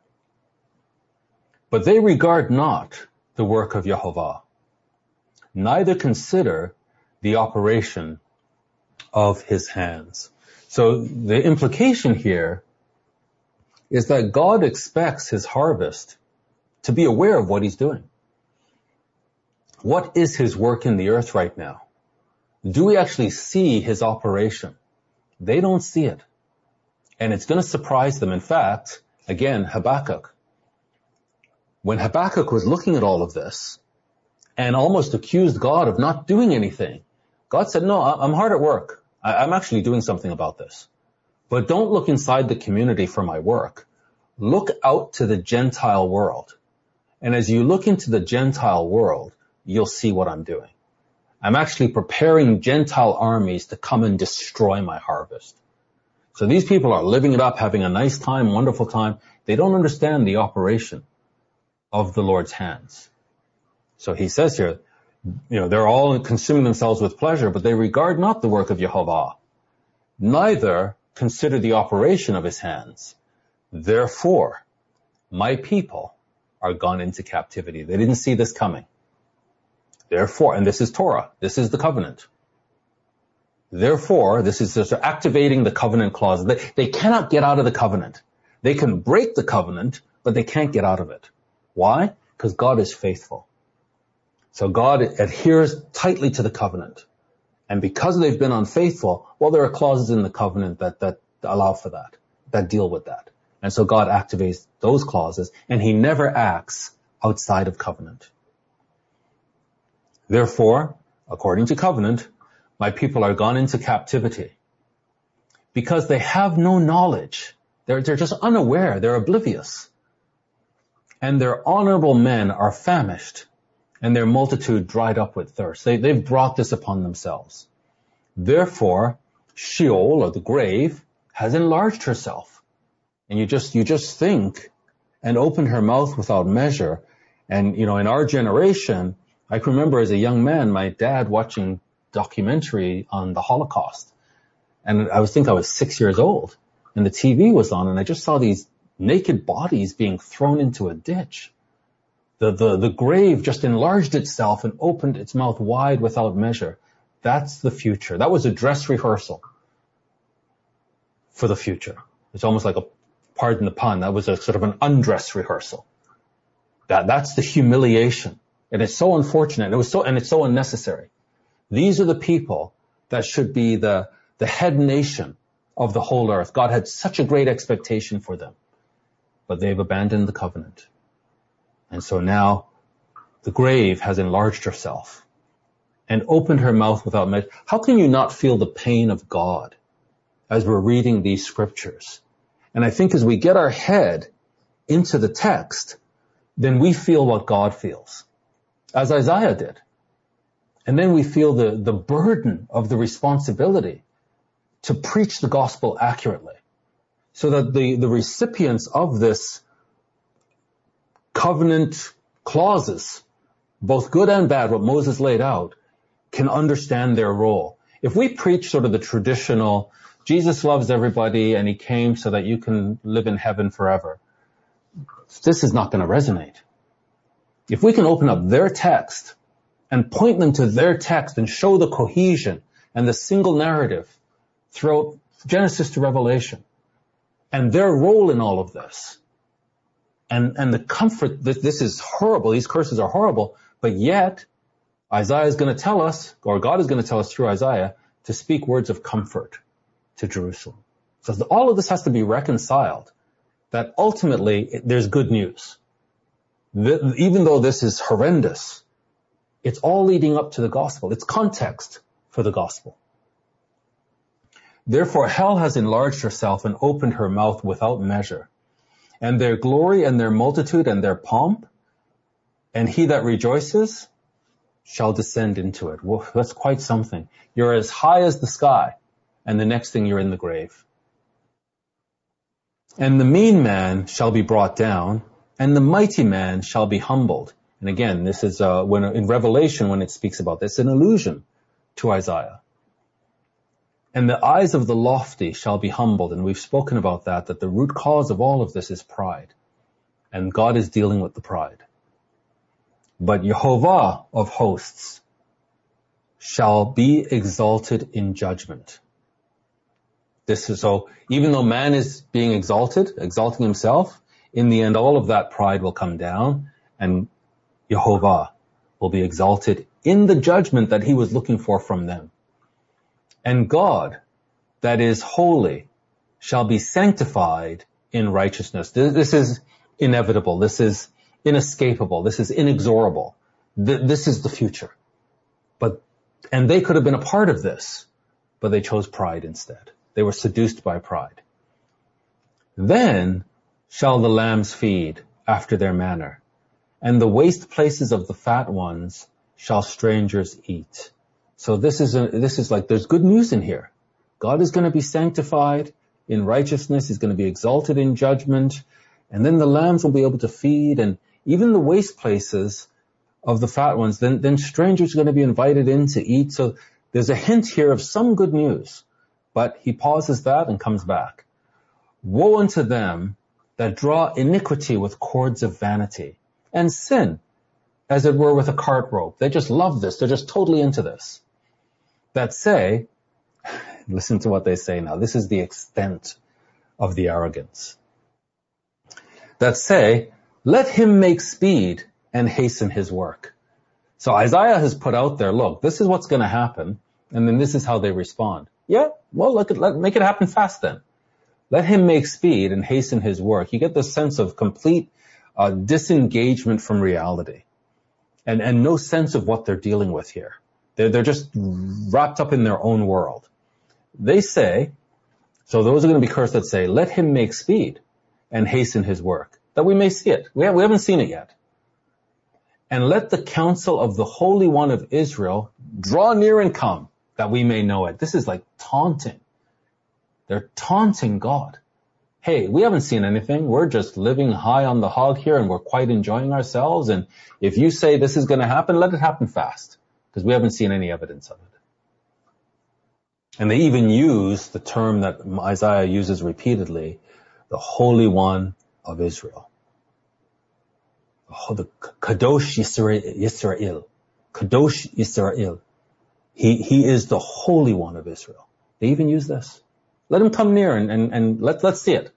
But they regard not the work of Jehovah, neither consider the operation of his hands. So the implication here is that God expects his harvest to be aware of what he's doing. What is his work in the earth right now? Do we actually see his operation? They don't see it. And it's going to surprise them. In fact, again, Habakkuk. When Habakkuk was looking at all of this and almost accused God of not doing anything, God said, no, I'm hard at work. I'm actually doing something about this. But don't look inside the community for my work. Look out to the Gentile world. And as you look into the Gentile world, you'll see what I'm doing. I'm actually preparing Gentile armies to come and destroy my harvest. So these people are living it up, having a nice time, wonderful time. They don't understand the operation of the Lord's hands. So he says here, they're all consuming themselves with pleasure, but they regard not the work of Yehovah, neither consider the operation of his hands. Therefore, my people are gone into captivity. They didn't see this coming. Therefore, and this is Torah, this is the covenant. Therefore, this is just activating the covenant clause. They cannot get out of the covenant. They can break the covenant, but they can't get out of it. Why? Because God is faithful. So God adheres tightly to the covenant. And because they've been unfaithful, well, there are clauses in the covenant that allow for that deal with that. And so God activates those clauses, and he never acts outside of covenant. Therefore, according to covenant, my people are gone into captivity because they have no knowledge. They're just unaware. They're oblivious. And their honorable men are famished, and their multitude dried up with thirst. They've brought this upon themselves. Therefore, Sheol, or the grave, has enlarged herself. And you just think, and opened her mouth without measure. And, in our generation, I can remember as a young man, my dad watching documentary on the Holocaust. And I was 6 years old, and the TV was on, and I just saw these naked bodies being thrown into a ditch. The grave just enlarged itself and opened its mouth wide without measure. That's the future. That was a dress rehearsal for the future. It's almost like pardon the pun, that was a sort of an undress rehearsal. That's the humiliation. And it's so unfortunate. It's so unnecessary. These are the people that should be the head nation of the whole earth. God had such a great expectation for them, but they've abandoned the covenant. And so now the grave has enlarged herself and opened her mouth without measure. How can you not feel the pain of God as we're reading these scriptures? And I think as we get our head into the text, then we feel what God feels, as Isaiah did. And then we feel the burden of the responsibility to preach the gospel accurately, so that the recipients of this covenant clauses, both good and bad, what Moses laid out, can understand their role. If we preach sort of the traditional, Jesus loves everybody and he came so that you can live in heaven forever, this is not going to resonate. If we can open up their text and point them to their text and show the cohesion and the single narrative throughout Genesis to Revelation and their role in all of this, and the comfort that this is horrible, these curses are horrible, but yet Isaiah is going to tell us, or God is going to tell us through Isaiah, to speak words of comfort to Jerusalem. So all of this has to be reconciled, that ultimately there's good news. Even though this is horrendous, it's all leading up to the gospel. It's context for the gospel. Therefore, hell has enlarged herself and opened her mouth without measure. And their glory and their multitude and their pomp, and he that rejoices shall descend into it. Whoa, that's quite something. You're as high as the sky, and the next thing you're in the grave. And the mean man shall be brought down, and the mighty man shall be humbled. And again, this is when in Revelation, when it speaks about this, an allusion to Isaiah. And the eyes of the lofty shall be humbled. And we've spoken about that the root cause of all of this is pride. And God is dealing with the pride. But Yehovah of hosts shall be exalted in judgment. This is so, even though man is being exalting himself, in the end, all of that pride will come down, and Yehovah will be exalted in the judgment that he was looking for from them. And God, that is holy, shall be sanctified in righteousness. This is inevitable. This is inescapable. This is inexorable. This is the future. But And they could have been a part of this, but they chose pride instead. They were seduced by pride. Then shall the lambs feed after their manner, and the waste places of the fat ones shall strangers eat. So this is like, there's good news in here. God is going to be sanctified in righteousness. He's going to be exalted in judgment. And then the lambs will be able to feed, and even the waste places of the fat ones, then strangers are going to be invited in to eat. So there's a hint here of some good news. But he pauses that and comes back. Woe unto them that draw iniquity with cords of vanity, and sin, as it were, with a cart rope. They just love this. They're just totally into this. That say, listen to what they say now. This is the extent of the arrogance. That say, let him make speed and hasten his work. So Isaiah has put out there, look, this is what's going to happen. And then this is how they respond. Yeah, well, make it happen fast then. Let him make speed and hasten his work. You get this sense of complete disengagement from reality and no sense of what they're dealing with here. They're just wrapped up in their own world. They say, so those are going to be cursed that say, let him make speed and hasten his work, that we may see it. We haven't seen it yet. And let the counsel of the Holy One of Israel draw near and come, that we may know it. This is like taunting. They're taunting God. Hey, we haven't seen anything. We're just living high on the hog here, and we're quite enjoying ourselves. And if you say this is going to happen, let it happen fast, because we haven't seen any evidence of it. And they even use the term that Isaiah uses repeatedly, the Holy One of Israel. The Kadosh Yisrael. Kadosh Yisrael. He is the Holy One of Israel. They even use this. Let him come near and let's see it.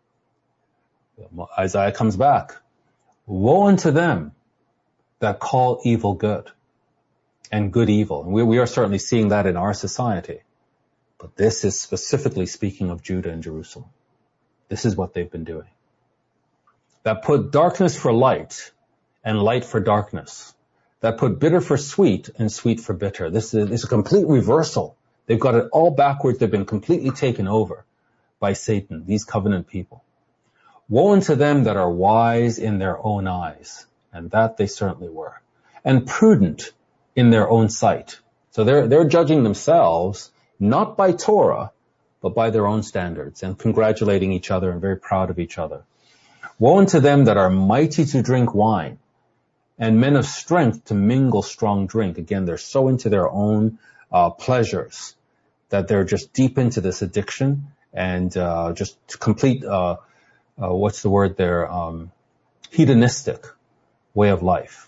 Isaiah comes back. Woe unto them that call evil good and good evil. And we are certainly seeing that in our society. But this is specifically speaking of Judah and Jerusalem. This is what they've been doing. That put darkness for light and light for darkness. That put bitter for sweet and sweet for bitter. This is a complete reversal. They've got it all backwards. They've been completely taken over by Satan, these covenant people. Woe unto them that are wise in their own eyes, and that they certainly were, and prudent in their own sight. So they're judging themselves not by Torah, but by their own standards, and congratulating each other and very proud of each other. Woe unto them that are mighty to drink wine, and men of strength to mingle strong drink. Again, they're so into their own pleasures that they're just deep into this addiction and just complete, what's the word there, hedonistic way of life,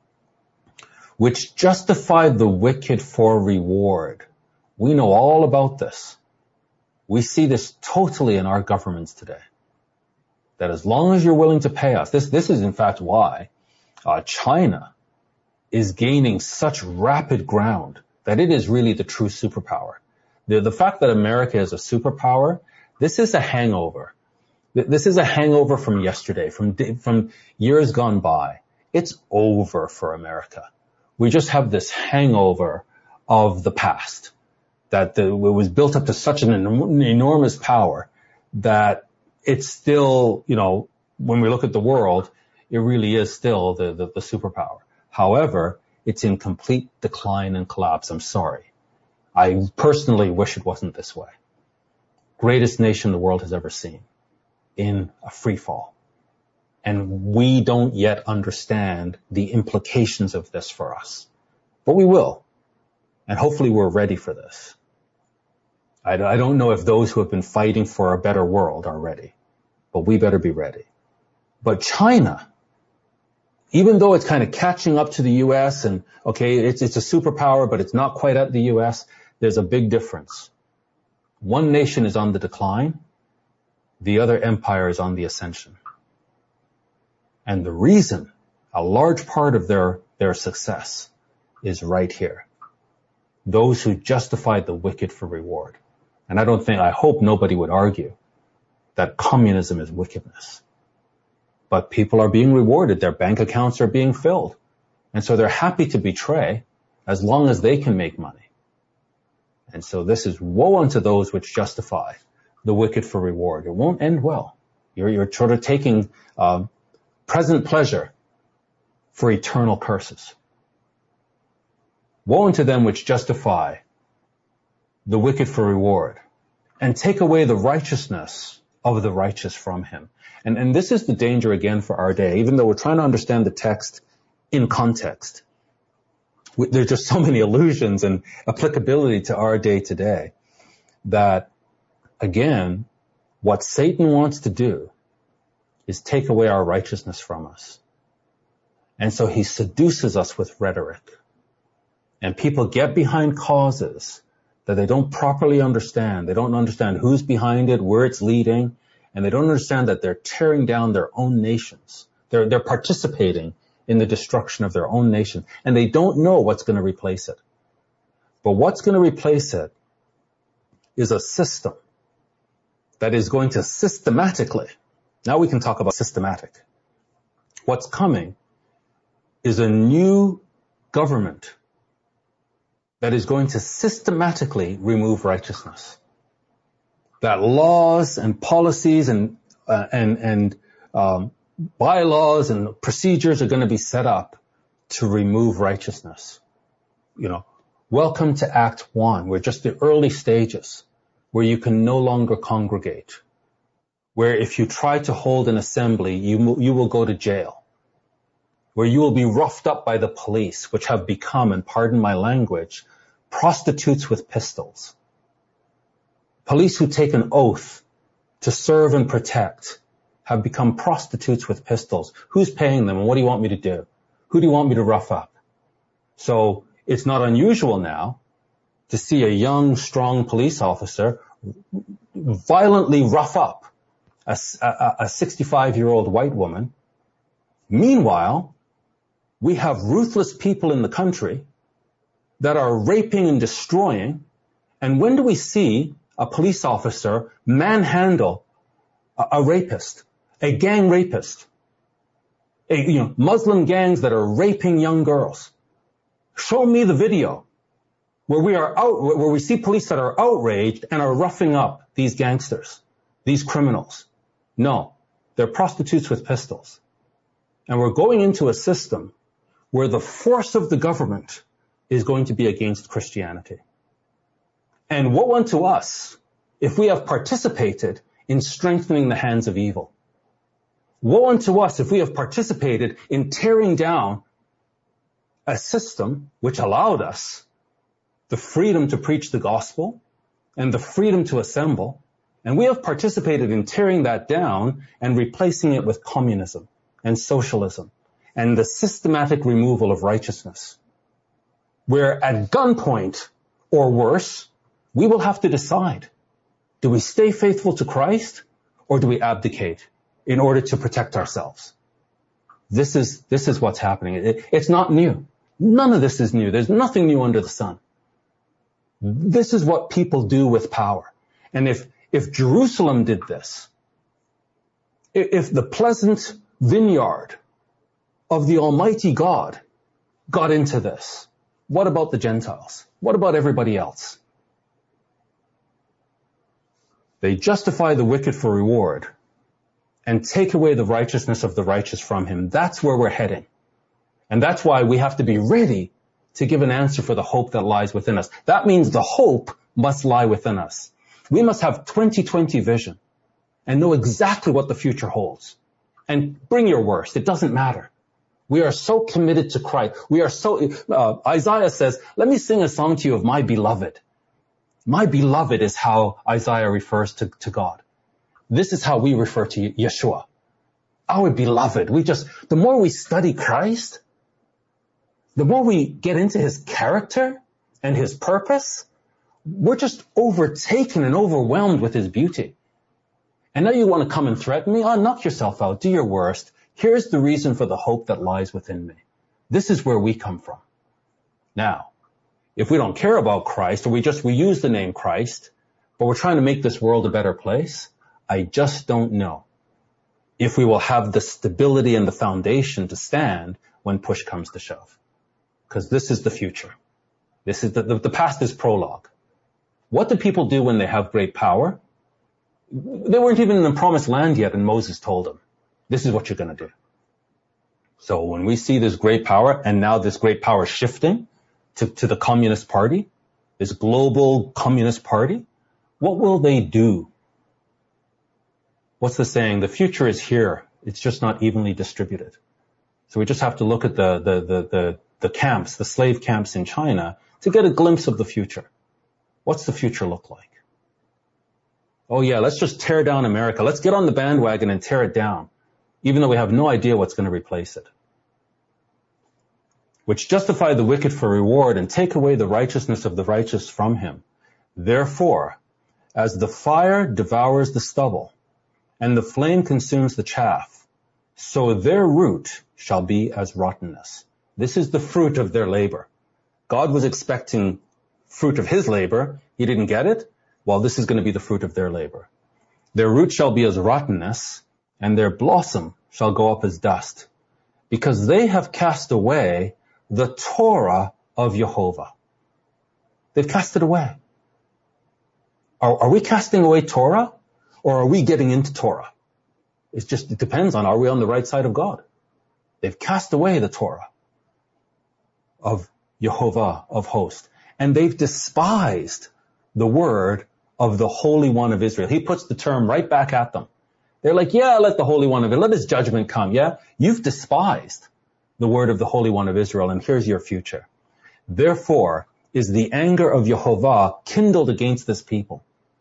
which justify the wicked for reward. We know all about this. We see this totally in our governments today. That as long as you're willing to pay us, this is in fact why China is gaining such rapid ground that it is really the true superpower. The fact that America is a superpower, this is a hangover. This is a hangover from yesterday, from years gone by. It's over for America. We just have this hangover of the past, that it was built up to such an enormous power that it's still, when we look at the world, it really is still the superpower. However, it's in complete decline and collapse. I'm sorry. I personally wish it wasn't this way. Greatest nation the world has ever seen in a free fall. And we don't yet understand the implications of this for us. But we will. And hopefully we're ready for this. I don't know if those who have been fighting for a better world are ready, but we better be ready. But China, even though it's kind of catching up to the U.S. and, okay, it's a superpower, but it's not quite at the U.S., there's a big difference. One nation is on the decline. The other empire is on the ascension. And the reason, a large part of their success is right here. Those who justified the wicked for reward. And I hope nobody would argue that communism is wickedness. But people are being rewarded. Their bank accounts are being filled. And so they're happy to betray as long as they can make money. And so this is woe unto those which justify the wicked for reward. It won't end well. You're sort of taking present pleasure for eternal curses. Woe unto them which justify the wicked for reward, and take away the righteousness of the righteous from him. And this is the danger again for our day, even though we're trying to understand the text in context. There's just so many allusions and applicability to our day today that, again, what Satan wants to do is take away our righteousness from us. And so he seduces us with rhetoric. And people get behind causes that they don't properly understand. They don't understand who's behind it, where it's leading, and they don't understand that they're tearing down their own nations. They're participating in the destruction of their own nation, and they don't know what's going to replace it. But what's going to replace it is a system that is going to systematically, now we can talk about systematic. What's coming is a new government that is going to systematically remove righteousness. That laws and policies and bylaws and procedures are going to be set up to remove righteousness. Welcome to Act 1. We're just the early stages where you can no longer congregate, where if you try to hold an assembly, you will go to jail, where you will be roughed up by the police, which have become, and pardon my language, prostitutes with pistols. Police who take an oath to serve and protect have become prostitutes with pistols. Who's paying them, and what do you want me to do? Who do you want me to rough up? So it's not unusual now to see a young, strong police officer violently rough up a 65-year-old white woman. Meanwhile, we have ruthless people in the country that are raping and destroying. And when do we see a police officer manhandle a rapist, a gang rapist, Muslim gangs that are raping young girls? Show me the video where we see police that are outraged and are roughing up these gangsters, these criminals. No, they're prostitutes with pistols. And we're going into a system where the force of the government is going to be against Christianity. And woe unto us if we have participated in strengthening the hands of evil. Woe unto us if we have participated in tearing down a system which allowed us the freedom to preach the gospel and the freedom to assemble, and we have participated in tearing that down and replacing it with communism and socialism and the systematic removal of righteousness, where at gunpoint or worse, we will have to decide, do we stay faithful to Christ or do we abdicate in order to protect ourselves? This is what's happening. It's not new. None of this is new. There's nothing new under the sun. This is what people do with power. And if Jerusalem did this, if the pleasant vineyard of the Almighty God got into this, what about the Gentiles? What about everybody else? They justify the wicked for reward and take away the righteousness of the righteous from him. That's where we're heading. And that's why we have to be ready to give an answer for the hope that lies within us. That means the hope must lie within us. We must have 20/20 vision and know exactly what the future holds. And bring your worst. It doesn't matter. We are so committed to Christ. We are so, Isaiah says, let me sing a song to you of my beloved. My beloved is how Isaiah refers to God. This is how we refer to Yeshua. Our beloved. The more we study Christ, the more we get into his character and his purpose, we're just overtaken and overwhelmed with his beauty. And now you want to come and threaten me? Knock yourself out. Do your worst. Here's the reason for the hope that lies within me. This is where we come from. Now, if we don't care about Christ, or we use the name Christ, but we're trying to make this world a better place, I just don't know if we will have the stability and the foundation to stand when push comes to shove. Because this is the future. This is the past is prologue. What do people do when they have great power? They weren't even in the promised land yet, and Moses told them, this is what you're going to do. So when we see this great power, and now this great power shifting to the Communist Party, this global Communist Party, what will they do? What's the saying? The future is here. It's just not evenly distributed. So we just have to look at the camps, the slave camps in China, to get a glimpse of the future. What's the future look like? Oh yeah, let's just tear down America. Let's get on the bandwagon and tear it down, even though we have no idea what's going to replace it. Which justify the wicked for reward and take away the righteousness of the righteous from him. Therefore, as the fire devours the stubble, and the flame consumes the chaff, so their root shall be as rottenness. This is the fruit of their labor. God was expecting fruit of his labor. He didn't get it. Well, this is going to be the fruit of their labor. Their root shall be as rottenness, and their blossom shall go up as dust, because they have cast away the Torah of Jehovah. They've cast it away. Are we casting away Torah, or are we getting into Torah? It depends on, are we on the right side of God? They've cast away the Torah of Jehovah of hosts, and they've despised the word of the Holy One of Israel. He puts the term right back at them. They're like, yeah, let the Holy One of Israel, let his judgment come. Yeah, you've despised the word of the Holy One of Israel, and here's your future. Therefore is the anger of Jehovah kindled against this people.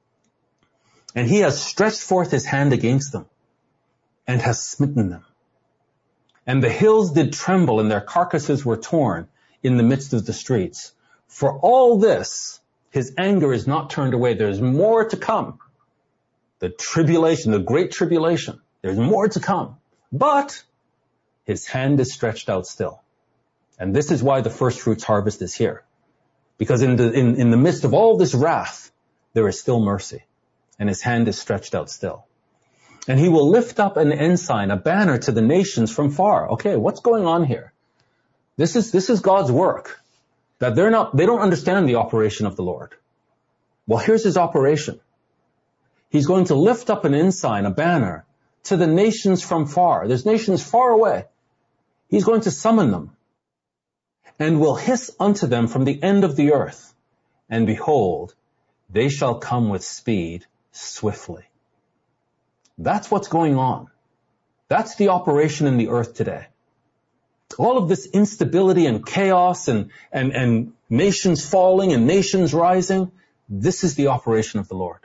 And he has stretched forth his hand against them and has smitten them. And the hills did tremble and their carcasses were torn in the midst of the streets. For all this, his anger is not turned away. There's more to come. The tribulation, the great tribulation, there's more to come. But his hand is stretched out still. And this is why the first fruits harvest is here. Because in the midst of all this wrath, there is still mercy. And his hand is stretched out still. And he will lift up an ensign, a banner to the nations from far. Okay, what's going on here? This is God's work. That they don't understand the operation of the Lord. Well, here's his operation. He's going to lift up an ensign, a banner, to the nations from far. There's nations far away. He's going to summon them. And will hiss unto them from the end of the earth. And behold, they shall come with speed swiftly. That's what's going on. That's the operation in the earth today. All of this instability and chaos and nations falling and nations rising, this is the operation of the Lord.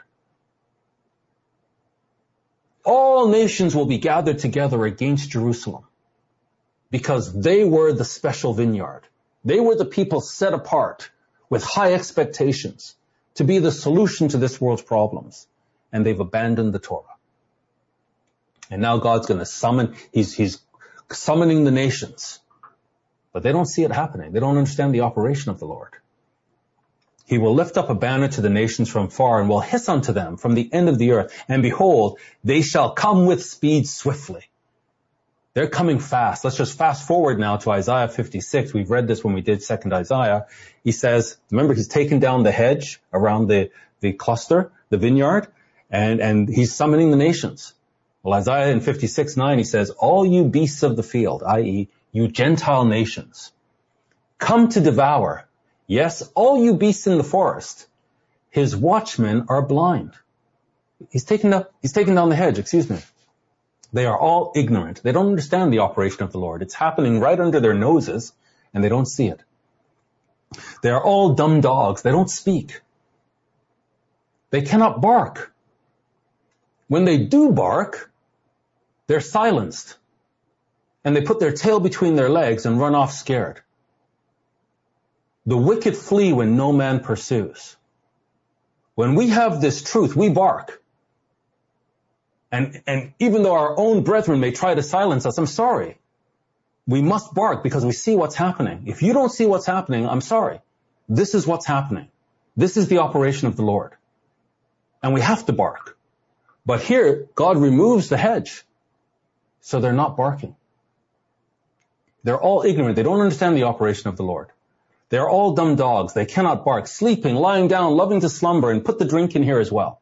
All nations will be gathered together against Jerusalem because they were the special vineyard. They were the people set apart with high expectations to be the solution to this world's problems. And they've abandoned the Torah. And now God's going to summon, he's summoning the nations. But they don't see it happening. They don't understand the operation of the Lord. He will lift up a banner to the nations from far and will hiss unto them from the end of the earth. And behold, they shall come with speed swiftly. They're coming fast. Let's just fast forward now to Isaiah 56. We've read this when we did 2nd Isaiah. He says, remember, he's taken down the hedge around the cluster, the vineyard, and he's summoning the nations. Well, Isaiah in 56:9, he says, all you beasts of the field, i.e., you Gentile nations, come to devour. Yes, all you beasts in the forest, his watchmen are blind. He's taken down the hedge, excuse me. They are all ignorant. They don't understand the operation of the Lord. It's happening right under their noses, and they don't see it. They are all dumb dogs. They don't speak. They cannot bark. When they do bark, they're silenced. And they put their tail between their legs and run off scared. The wicked flee when no man pursues. When we have this truth, we bark. And even though our own brethren may try to silence us, I'm sorry. We must bark because we see what's happening. If you don't see what's happening, I'm sorry. This is what's happening. This is the operation of the Lord. And we have to bark. But here, God removes the hedge. So they're not barking. They're all ignorant. They don't understand the operation of the Lord. They are all dumb dogs. They cannot bark, sleeping, lying down, loving to slumber, and put the drink in here as well.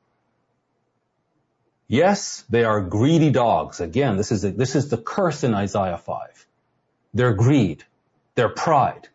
Yes, they are greedy dogs. Again, this is the curse in Isaiah 5. Their greed, their pride.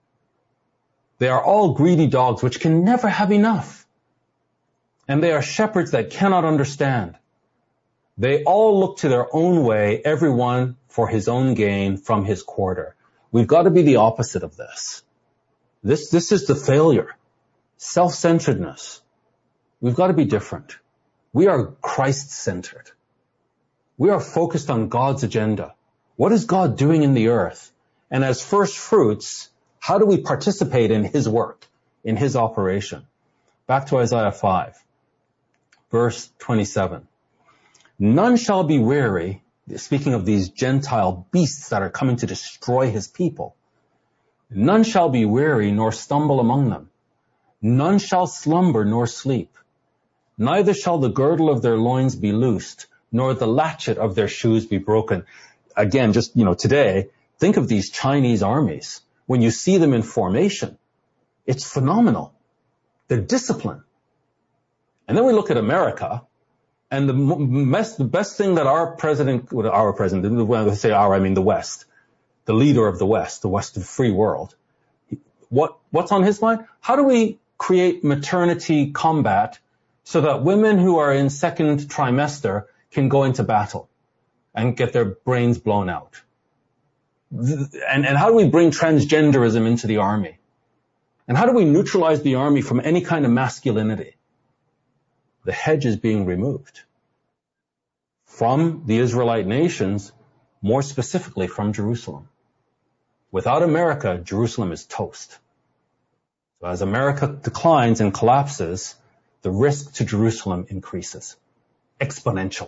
They are all greedy dogs which can never have enough. And they are shepherds that cannot understand. They all look to their own way, everyone for his own gain from his quarter. We've got to be the opposite of this. This is the failure. Self-centeredness. We've got to be different. We are Christ-centered. We are focused on God's agenda. What is God doing in the earth? And as first fruits, how do we participate in his work, in his operation? Back to Isaiah 5, verse 27. None shall be weary, speaking of these Gentile beasts that are coming to destroy his people. None shall be weary nor stumble among them. None shall slumber nor sleep. Neither shall the girdle of their loins be loosed, nor the latchet of their shoes be broken. Again, just, today, think of these Chinese armies. When you see them in formation, it's phenomenal. They're disciplined. And then we look at America, and the best thing that our president, when I say our, I mean the West, the leader of the West of the free world, what's on his mind? How do we create maternity combat so that women who are in second trimester can go into battle and get their brains blown out? And how do we bring transgenderism into the army? And how do we neutralize the army from any kind of masculinity? The hedge is being removed from the Israelite nations, more specifically from Jerusalem. Without America, Jerusalem is toast. So as America declines and collapses, the risk to Jerusalem increases exponentially.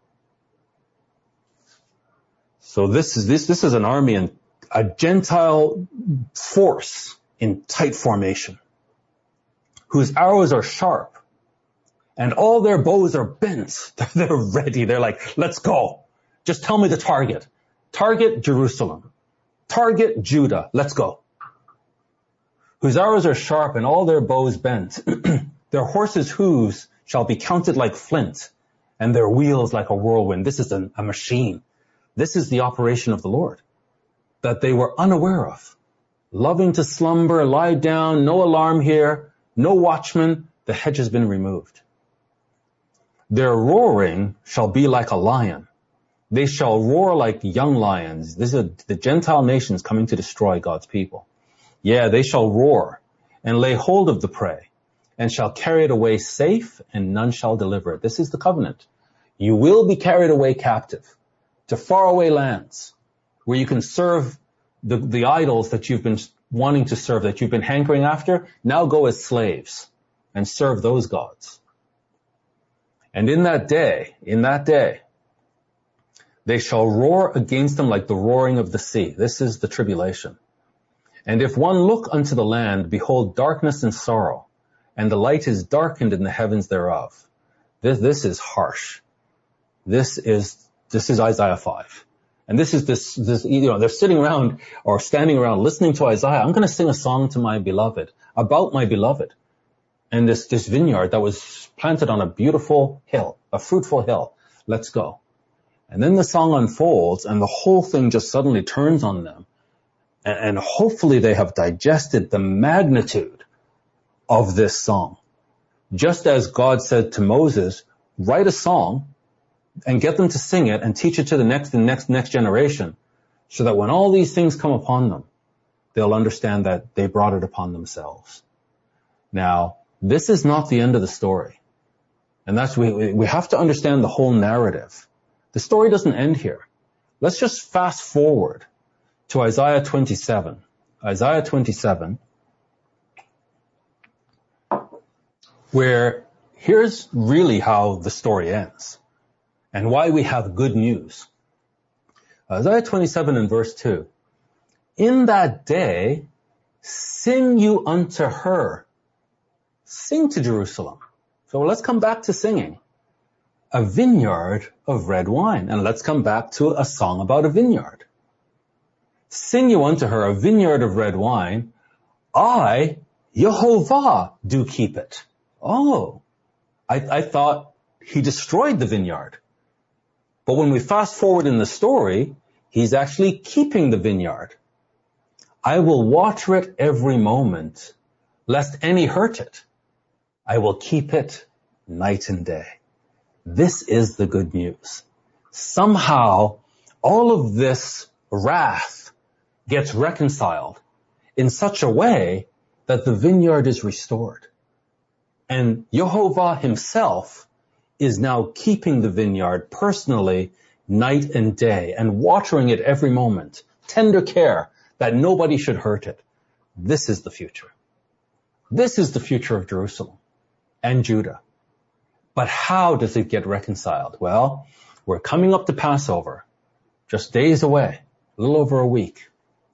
So this is an army and a Gentile force in tight formation, whose arrows are sharp, and all their bows are bent. They're ready. They're like, let's go. Just tell me the target. Target Jerusalem. Target Judah. Let's go. Whose arrows are sharp and all their bows bent. Their horses' hooves shall be counted like flint, and their wheels like a whirlwind. This is a machine. This is the operation of the Lord that they were unaware of. Loving to slumber, lie down, no alarm here, no watchman. The hedge has been removed. Their roaring shall be like a lion. They shall roar like young lions. These are the Gentile nations coming to destroy God's people. Yeah, they shall roar and lay hold of the prey and shall carry it away safe, and none shall deliver it. This is the covenant. You will be carried away captive to faraway lands where you can serve the idols that you've been wanting to serve, that you've been hankering after. Now go as slaves and serve those gods. And in that day, they shall roar against them like the roaring of the sea. This is the tribulation. And if one look unto the land, behold darkness and sorrow, and the light is darkened in the heavens thereof. This is harsh. This is Isaiah 5. And this, they're sitting around or standing around listening to Isaiah. I'm going to sing a song to my beloved, about my beloved. And this vineyard that was planted on a beautiful hill, a fruitful hill. Let's go. And then the song unfolds and the whole thing just suddenly turns on them. And hopefully they have digested the magnitude of this song. Just as God said to Moses, write a song and get them to sing it and teach it to the next generation, so that when all these things come upon them, they'll understand that they brought it upon themselves. Now, this is not the end of the story. And that's, we have to understand the whole narrative. The story doesn't end here. Let's just fast forward to Isaiah 27. Isaiah 27, where here's really how the story ends and why we have good news. Isaiah 27 and verse 2. In that day, sing you unto her. Sing to Jerusalem. So let's come back to singing. A vineyard of red wine. And let's come back to a song about a vineyard. Sing you unto her a vineyard of red wine, I, Yehovah, do keep it. Oh, I thought he destroyed the vineyard. But when we fast forward in the story, he's actually keeping the vineyard. I will water it every moment, lest any hurt it. I will keep it night and day. This is the good news. Somehow, all of this wrath gets reconciled in such a way that the vineyard is restored. And Yehovah himself is now keeping the vineyard personally night and day and watering it every moment. Tender care that nobody should hurt it. This is the future. This is the future of Jerusalem and Judah. But how does it get reconciled? Well, we're coming up to Passover, just days away, a little over a week.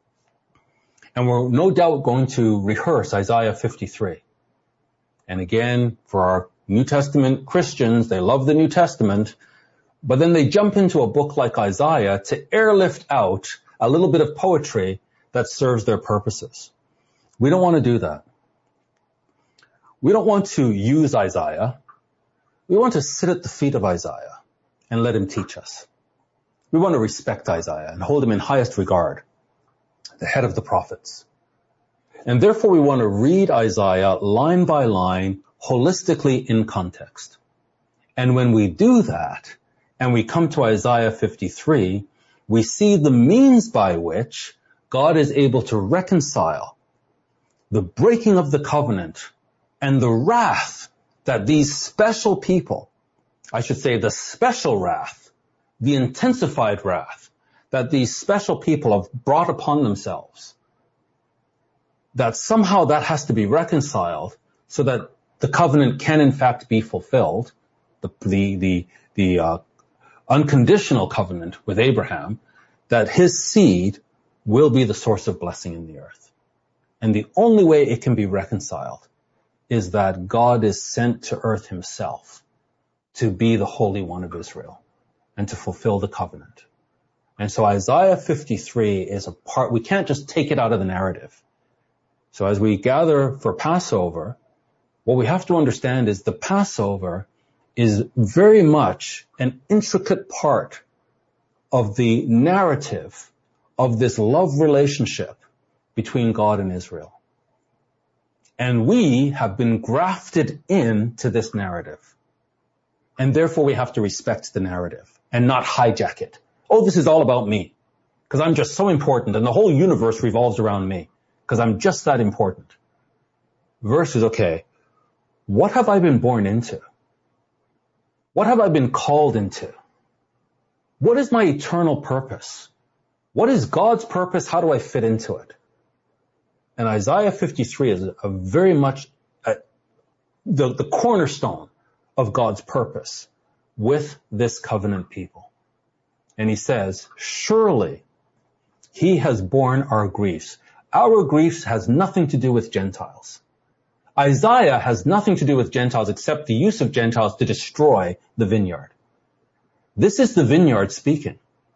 And we're no doubt going to rehearse Isaiah 53. And again, for our New Testament Christians, they love the New Testament, but then they jump into a book like Isaiah to airlift out a little bit of poetry that serves their purposes. We don't want to do that. We don't want to use Isaiah. We want to sit at the feet of Isaiah and let him teach us. We want to respect Isaiah and hold him in highest regard, the head of the prophets. And therefore we want to read Isaiah line by line, holistically in context. And when we do that, and we come to Isaiah 53, we see the means by which God is able to reconcile the breaking of the covenant and the wrath that these special people, I should say the special wrath, the intensified wrath that these special people have brought upon themselves, that somehow that has to be reconciled so that the covenant can in fact be fulfilled, the unconditional covenant with Abraham, that his seed will be the source of blessing in the earth. And the only way it can be reconciled is that God is sent to earth himself to be the Holy One of Israel and to fulfill the covenant. And so Isaiah 53 is a part, we can't just take it out of the narrative. So as we gather for Passover, what we have to understand is the Passover is very much an intricate part of the narrative of this love relationship between God and Israel. And we have been grafted into this narrative. And therefore we have to respect the narrative and not hijack it. Oh, this is all about me because I'm just so important and the whole universe revolves around me because I'm just that important. Versus, okay, what have I been born into? What have I been called into? What is my eternal purpose? What is God's purpose? How do I fit into it? And Isaiah 53 is a very much the cornerstone of God's purpose with this covenant people. And he says, surely he has borne our griefs. Our griefs has nothing to do with Gentiles. Isaiah has nothing to do with Gentiles except the use of Gentiles to destroy the vineyard. This is the vineyard speaking.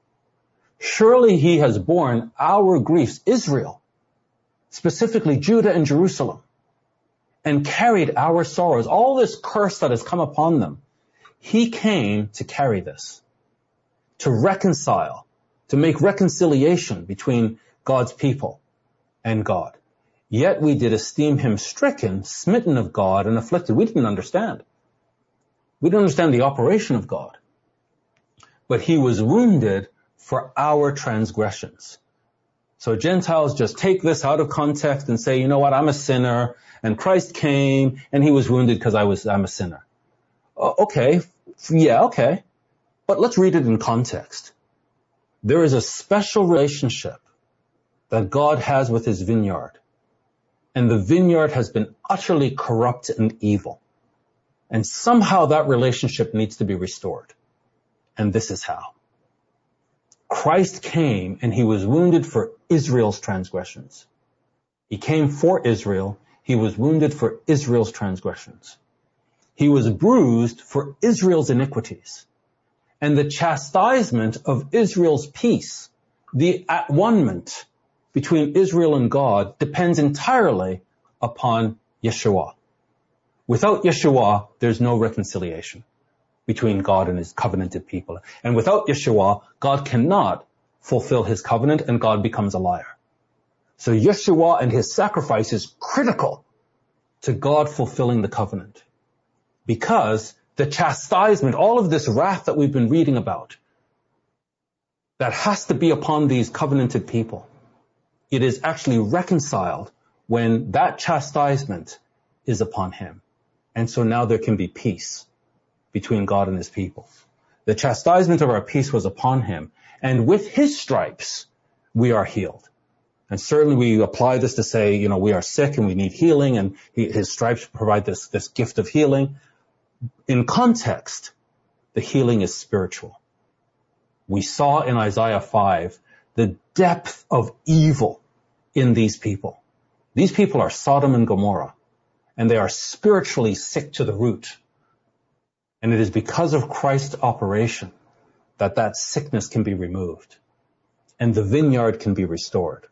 Surely he has borne our griefs, Israel, specifically Judah and Jerusalem, and carried our sorrows, all this curse that has come upon them. He came to carry this, to reconcile, to make reconciliation between God's people and God. Yet we did esteem him stricken, smitten of God, and afflicted. We didn't understand. We didn't understand the operation of God. But he was wounded for our transgressions. So Gentiles just take this out of context and say, you know what, I'm a sinner, and Christ came, and he was wounded because I'm a sinner. Okay, but let's read it in context. There is a special relationship that God has with his vineyard, and the vineyard has been utterly corrupt and evil. And somehow that relationship needs to be restored. And this is how. Christ came and he was wounded for Israel's transgressions. He came for Israel. He was wounded for Israel's transgressions. He was bruised for Israel's iniquities. And the chastisement of Israel's peace, the at-one-ment between Israel and God depends entirely upon Yeshua. Without Yeshua, there's no reconciliation between God and his covenanted people. And without Yeshua, God cannot fulfill his covenant and God becomes a liar. So Yeshua and his sacrifice is critical to God fulfilling the covenant. Because the chastisement, all of this wrath that we've been reading about, that has to be upon these covenanted people, it is actually reconciled when that chastisement is upon him. And so now there can be peace between God and his people. The chastisement of our peace was upon him, and with his stripes we are healed. And certainly we apply this to say, we are sick and we need healing, and his stripes provide this gift of healing. In context, the healing is spiritual. We saw in Isaiah 5 the depth of evil in these people. These people are Sodom and Gomorrah, and they are spiritually sick to the root. And it is because of Christ's operation that sickness can be removed and the vineyard can be restored.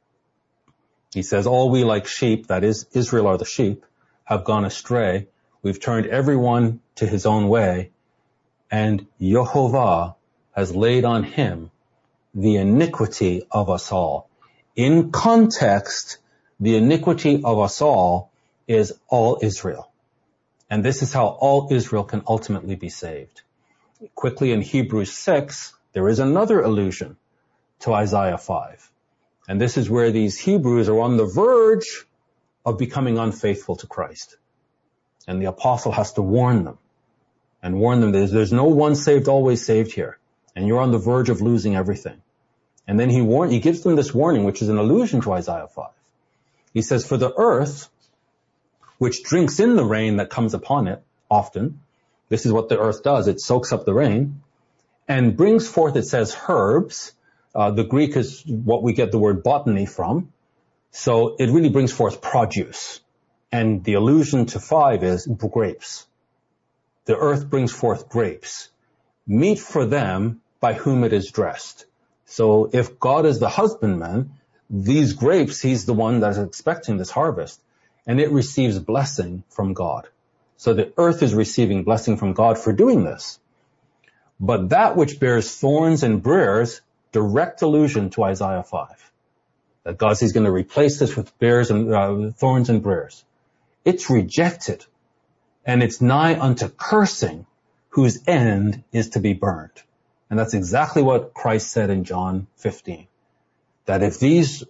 He says, all we like sheep, that is, Israel are the sheep, have gone astray. We've turned everyone to his own way, and Yehovah has laid on him the iniquity of us all. In context, the iniquity of us all is all Israel. And this is how all Israel can ultimately be saved. Quickly in Hebrews 6, there is another allusion to Isaiah 5. And this is where these Hebrews are on the verge of becoming unfaithful to Christ. And the apostle has to warn them that there's no one saved, always saved here. And you're on the verge of losing everything. And then he gives them this warning, which is an allusion to Isaiah 5. He says, for the earth, which drinks in the rain that comes upon it often, this is what the earth does, it soaks up the rain, and brings forth, it says, herbs. The Greek is what we get the word botany from. So it really brings forth produce. And the allusion to 5 is grapes. The earth brings forth grapes, meat for them by whom it is dressed. So if God is the husbandman, these grapes, he's the one that's expecting this harvest, and it receives blessing from God. So the earth is receiving blessing from God for doing this. But that which bears thorns and briars, direct allusion to Isaiah 5. That God says he's going to replace this with thorns and briars. It's rejected, and it's nigh unto cursing, whose end is to be burned. And that's exactly what Christ said in John 15. That if these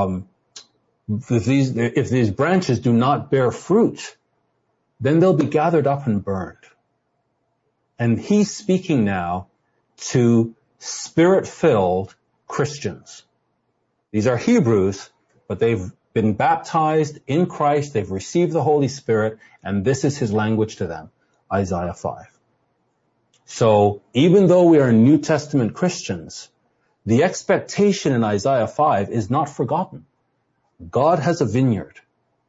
branches do not bear fruit, then they'll be gathered up and burned. And he's speaking now to Spirit-filled Christians. These are Hebrews, but they've been baptized in Christ, they've received the Holy Spirit, and this is his language to them, Isaiah 5. So even though we are New Testament Christians, the expectation in Isaiah 5 is not forgotten. God has a vineyard.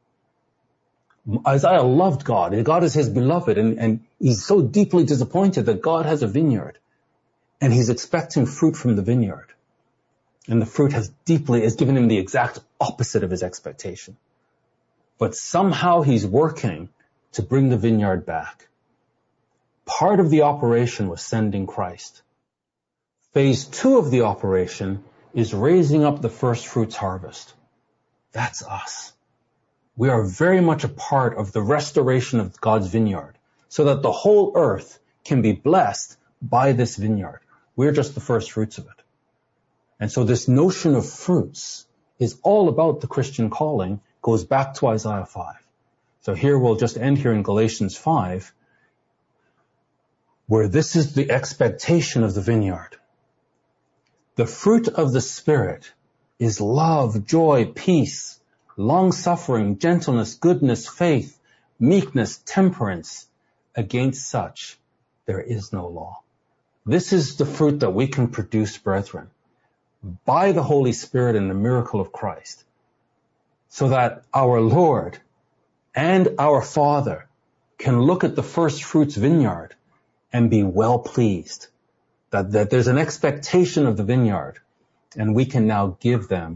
Isaiah loved God, and God is his beloved, and he's so deeply disappointed that God has a vineyard, and he's expecting fruit from the vineyard. And the fruit has given him the exact opposite of his expectation. But somehow he's working to bring the vineyard back. Part of the operation was sending Christ. Phase 2 of the operation is raising up the first fruits harvest. That's us. We are very much a part of the restoration of God's vineyard, so that the whole earth can be blessed by this vineyard. We're just the first fruits of it. And so this notion of fruits is all about the Christian calling, goes back to Isaiah 5. So here we'll just end here in Galatians 5, where this is the expectation of the vineyard. The fruit of the Spirit is love, joy, peace, long-suffering, gentleness, goodness, faith, meekness, temperance. Against such there is no law. This is the fruit that we can produce, brethren, by the Holy Spirit and the miracle of Christ, so that our Lord and our Father can look at the first fruits vineyard and be well pleased, that there's an expectation of the vineyard, and we can now give them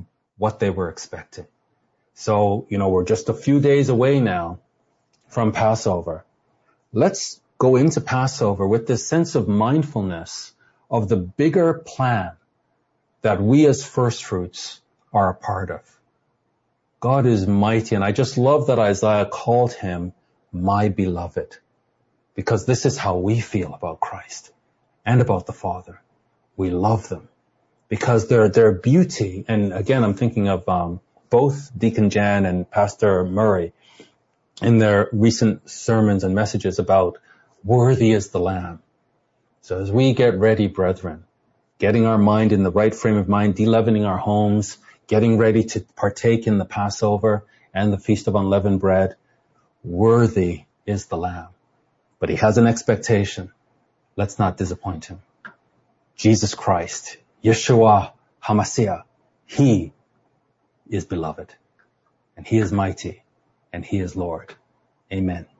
what they were expecting. So, we're just a few days away now from Passover. Let's go into Passover with this sense of mindfulness of the bigger plan that we as first fruits are a part of. God is mighty, and I just love that Isaiah called him my beloved, because this is how we feel about Christ and about the Father. We love them because their beauty, and again, I'm thinking of both Deacon Jan and Pastor Murray in their recent sermons and messages about worthy is the Lamb. So as we get ready, brethren, getting our mind in the right frame of mind, de-leavening our homes, getting ready to partake in the Passover and the Feast of Unleavened Bread, worthy is the Lamb. But he has an expectation. Let's not disappoint him. Jesus Christ, Yeshua HaMashiach, he is beloved, and he is mighty, and he is Lord. Amen.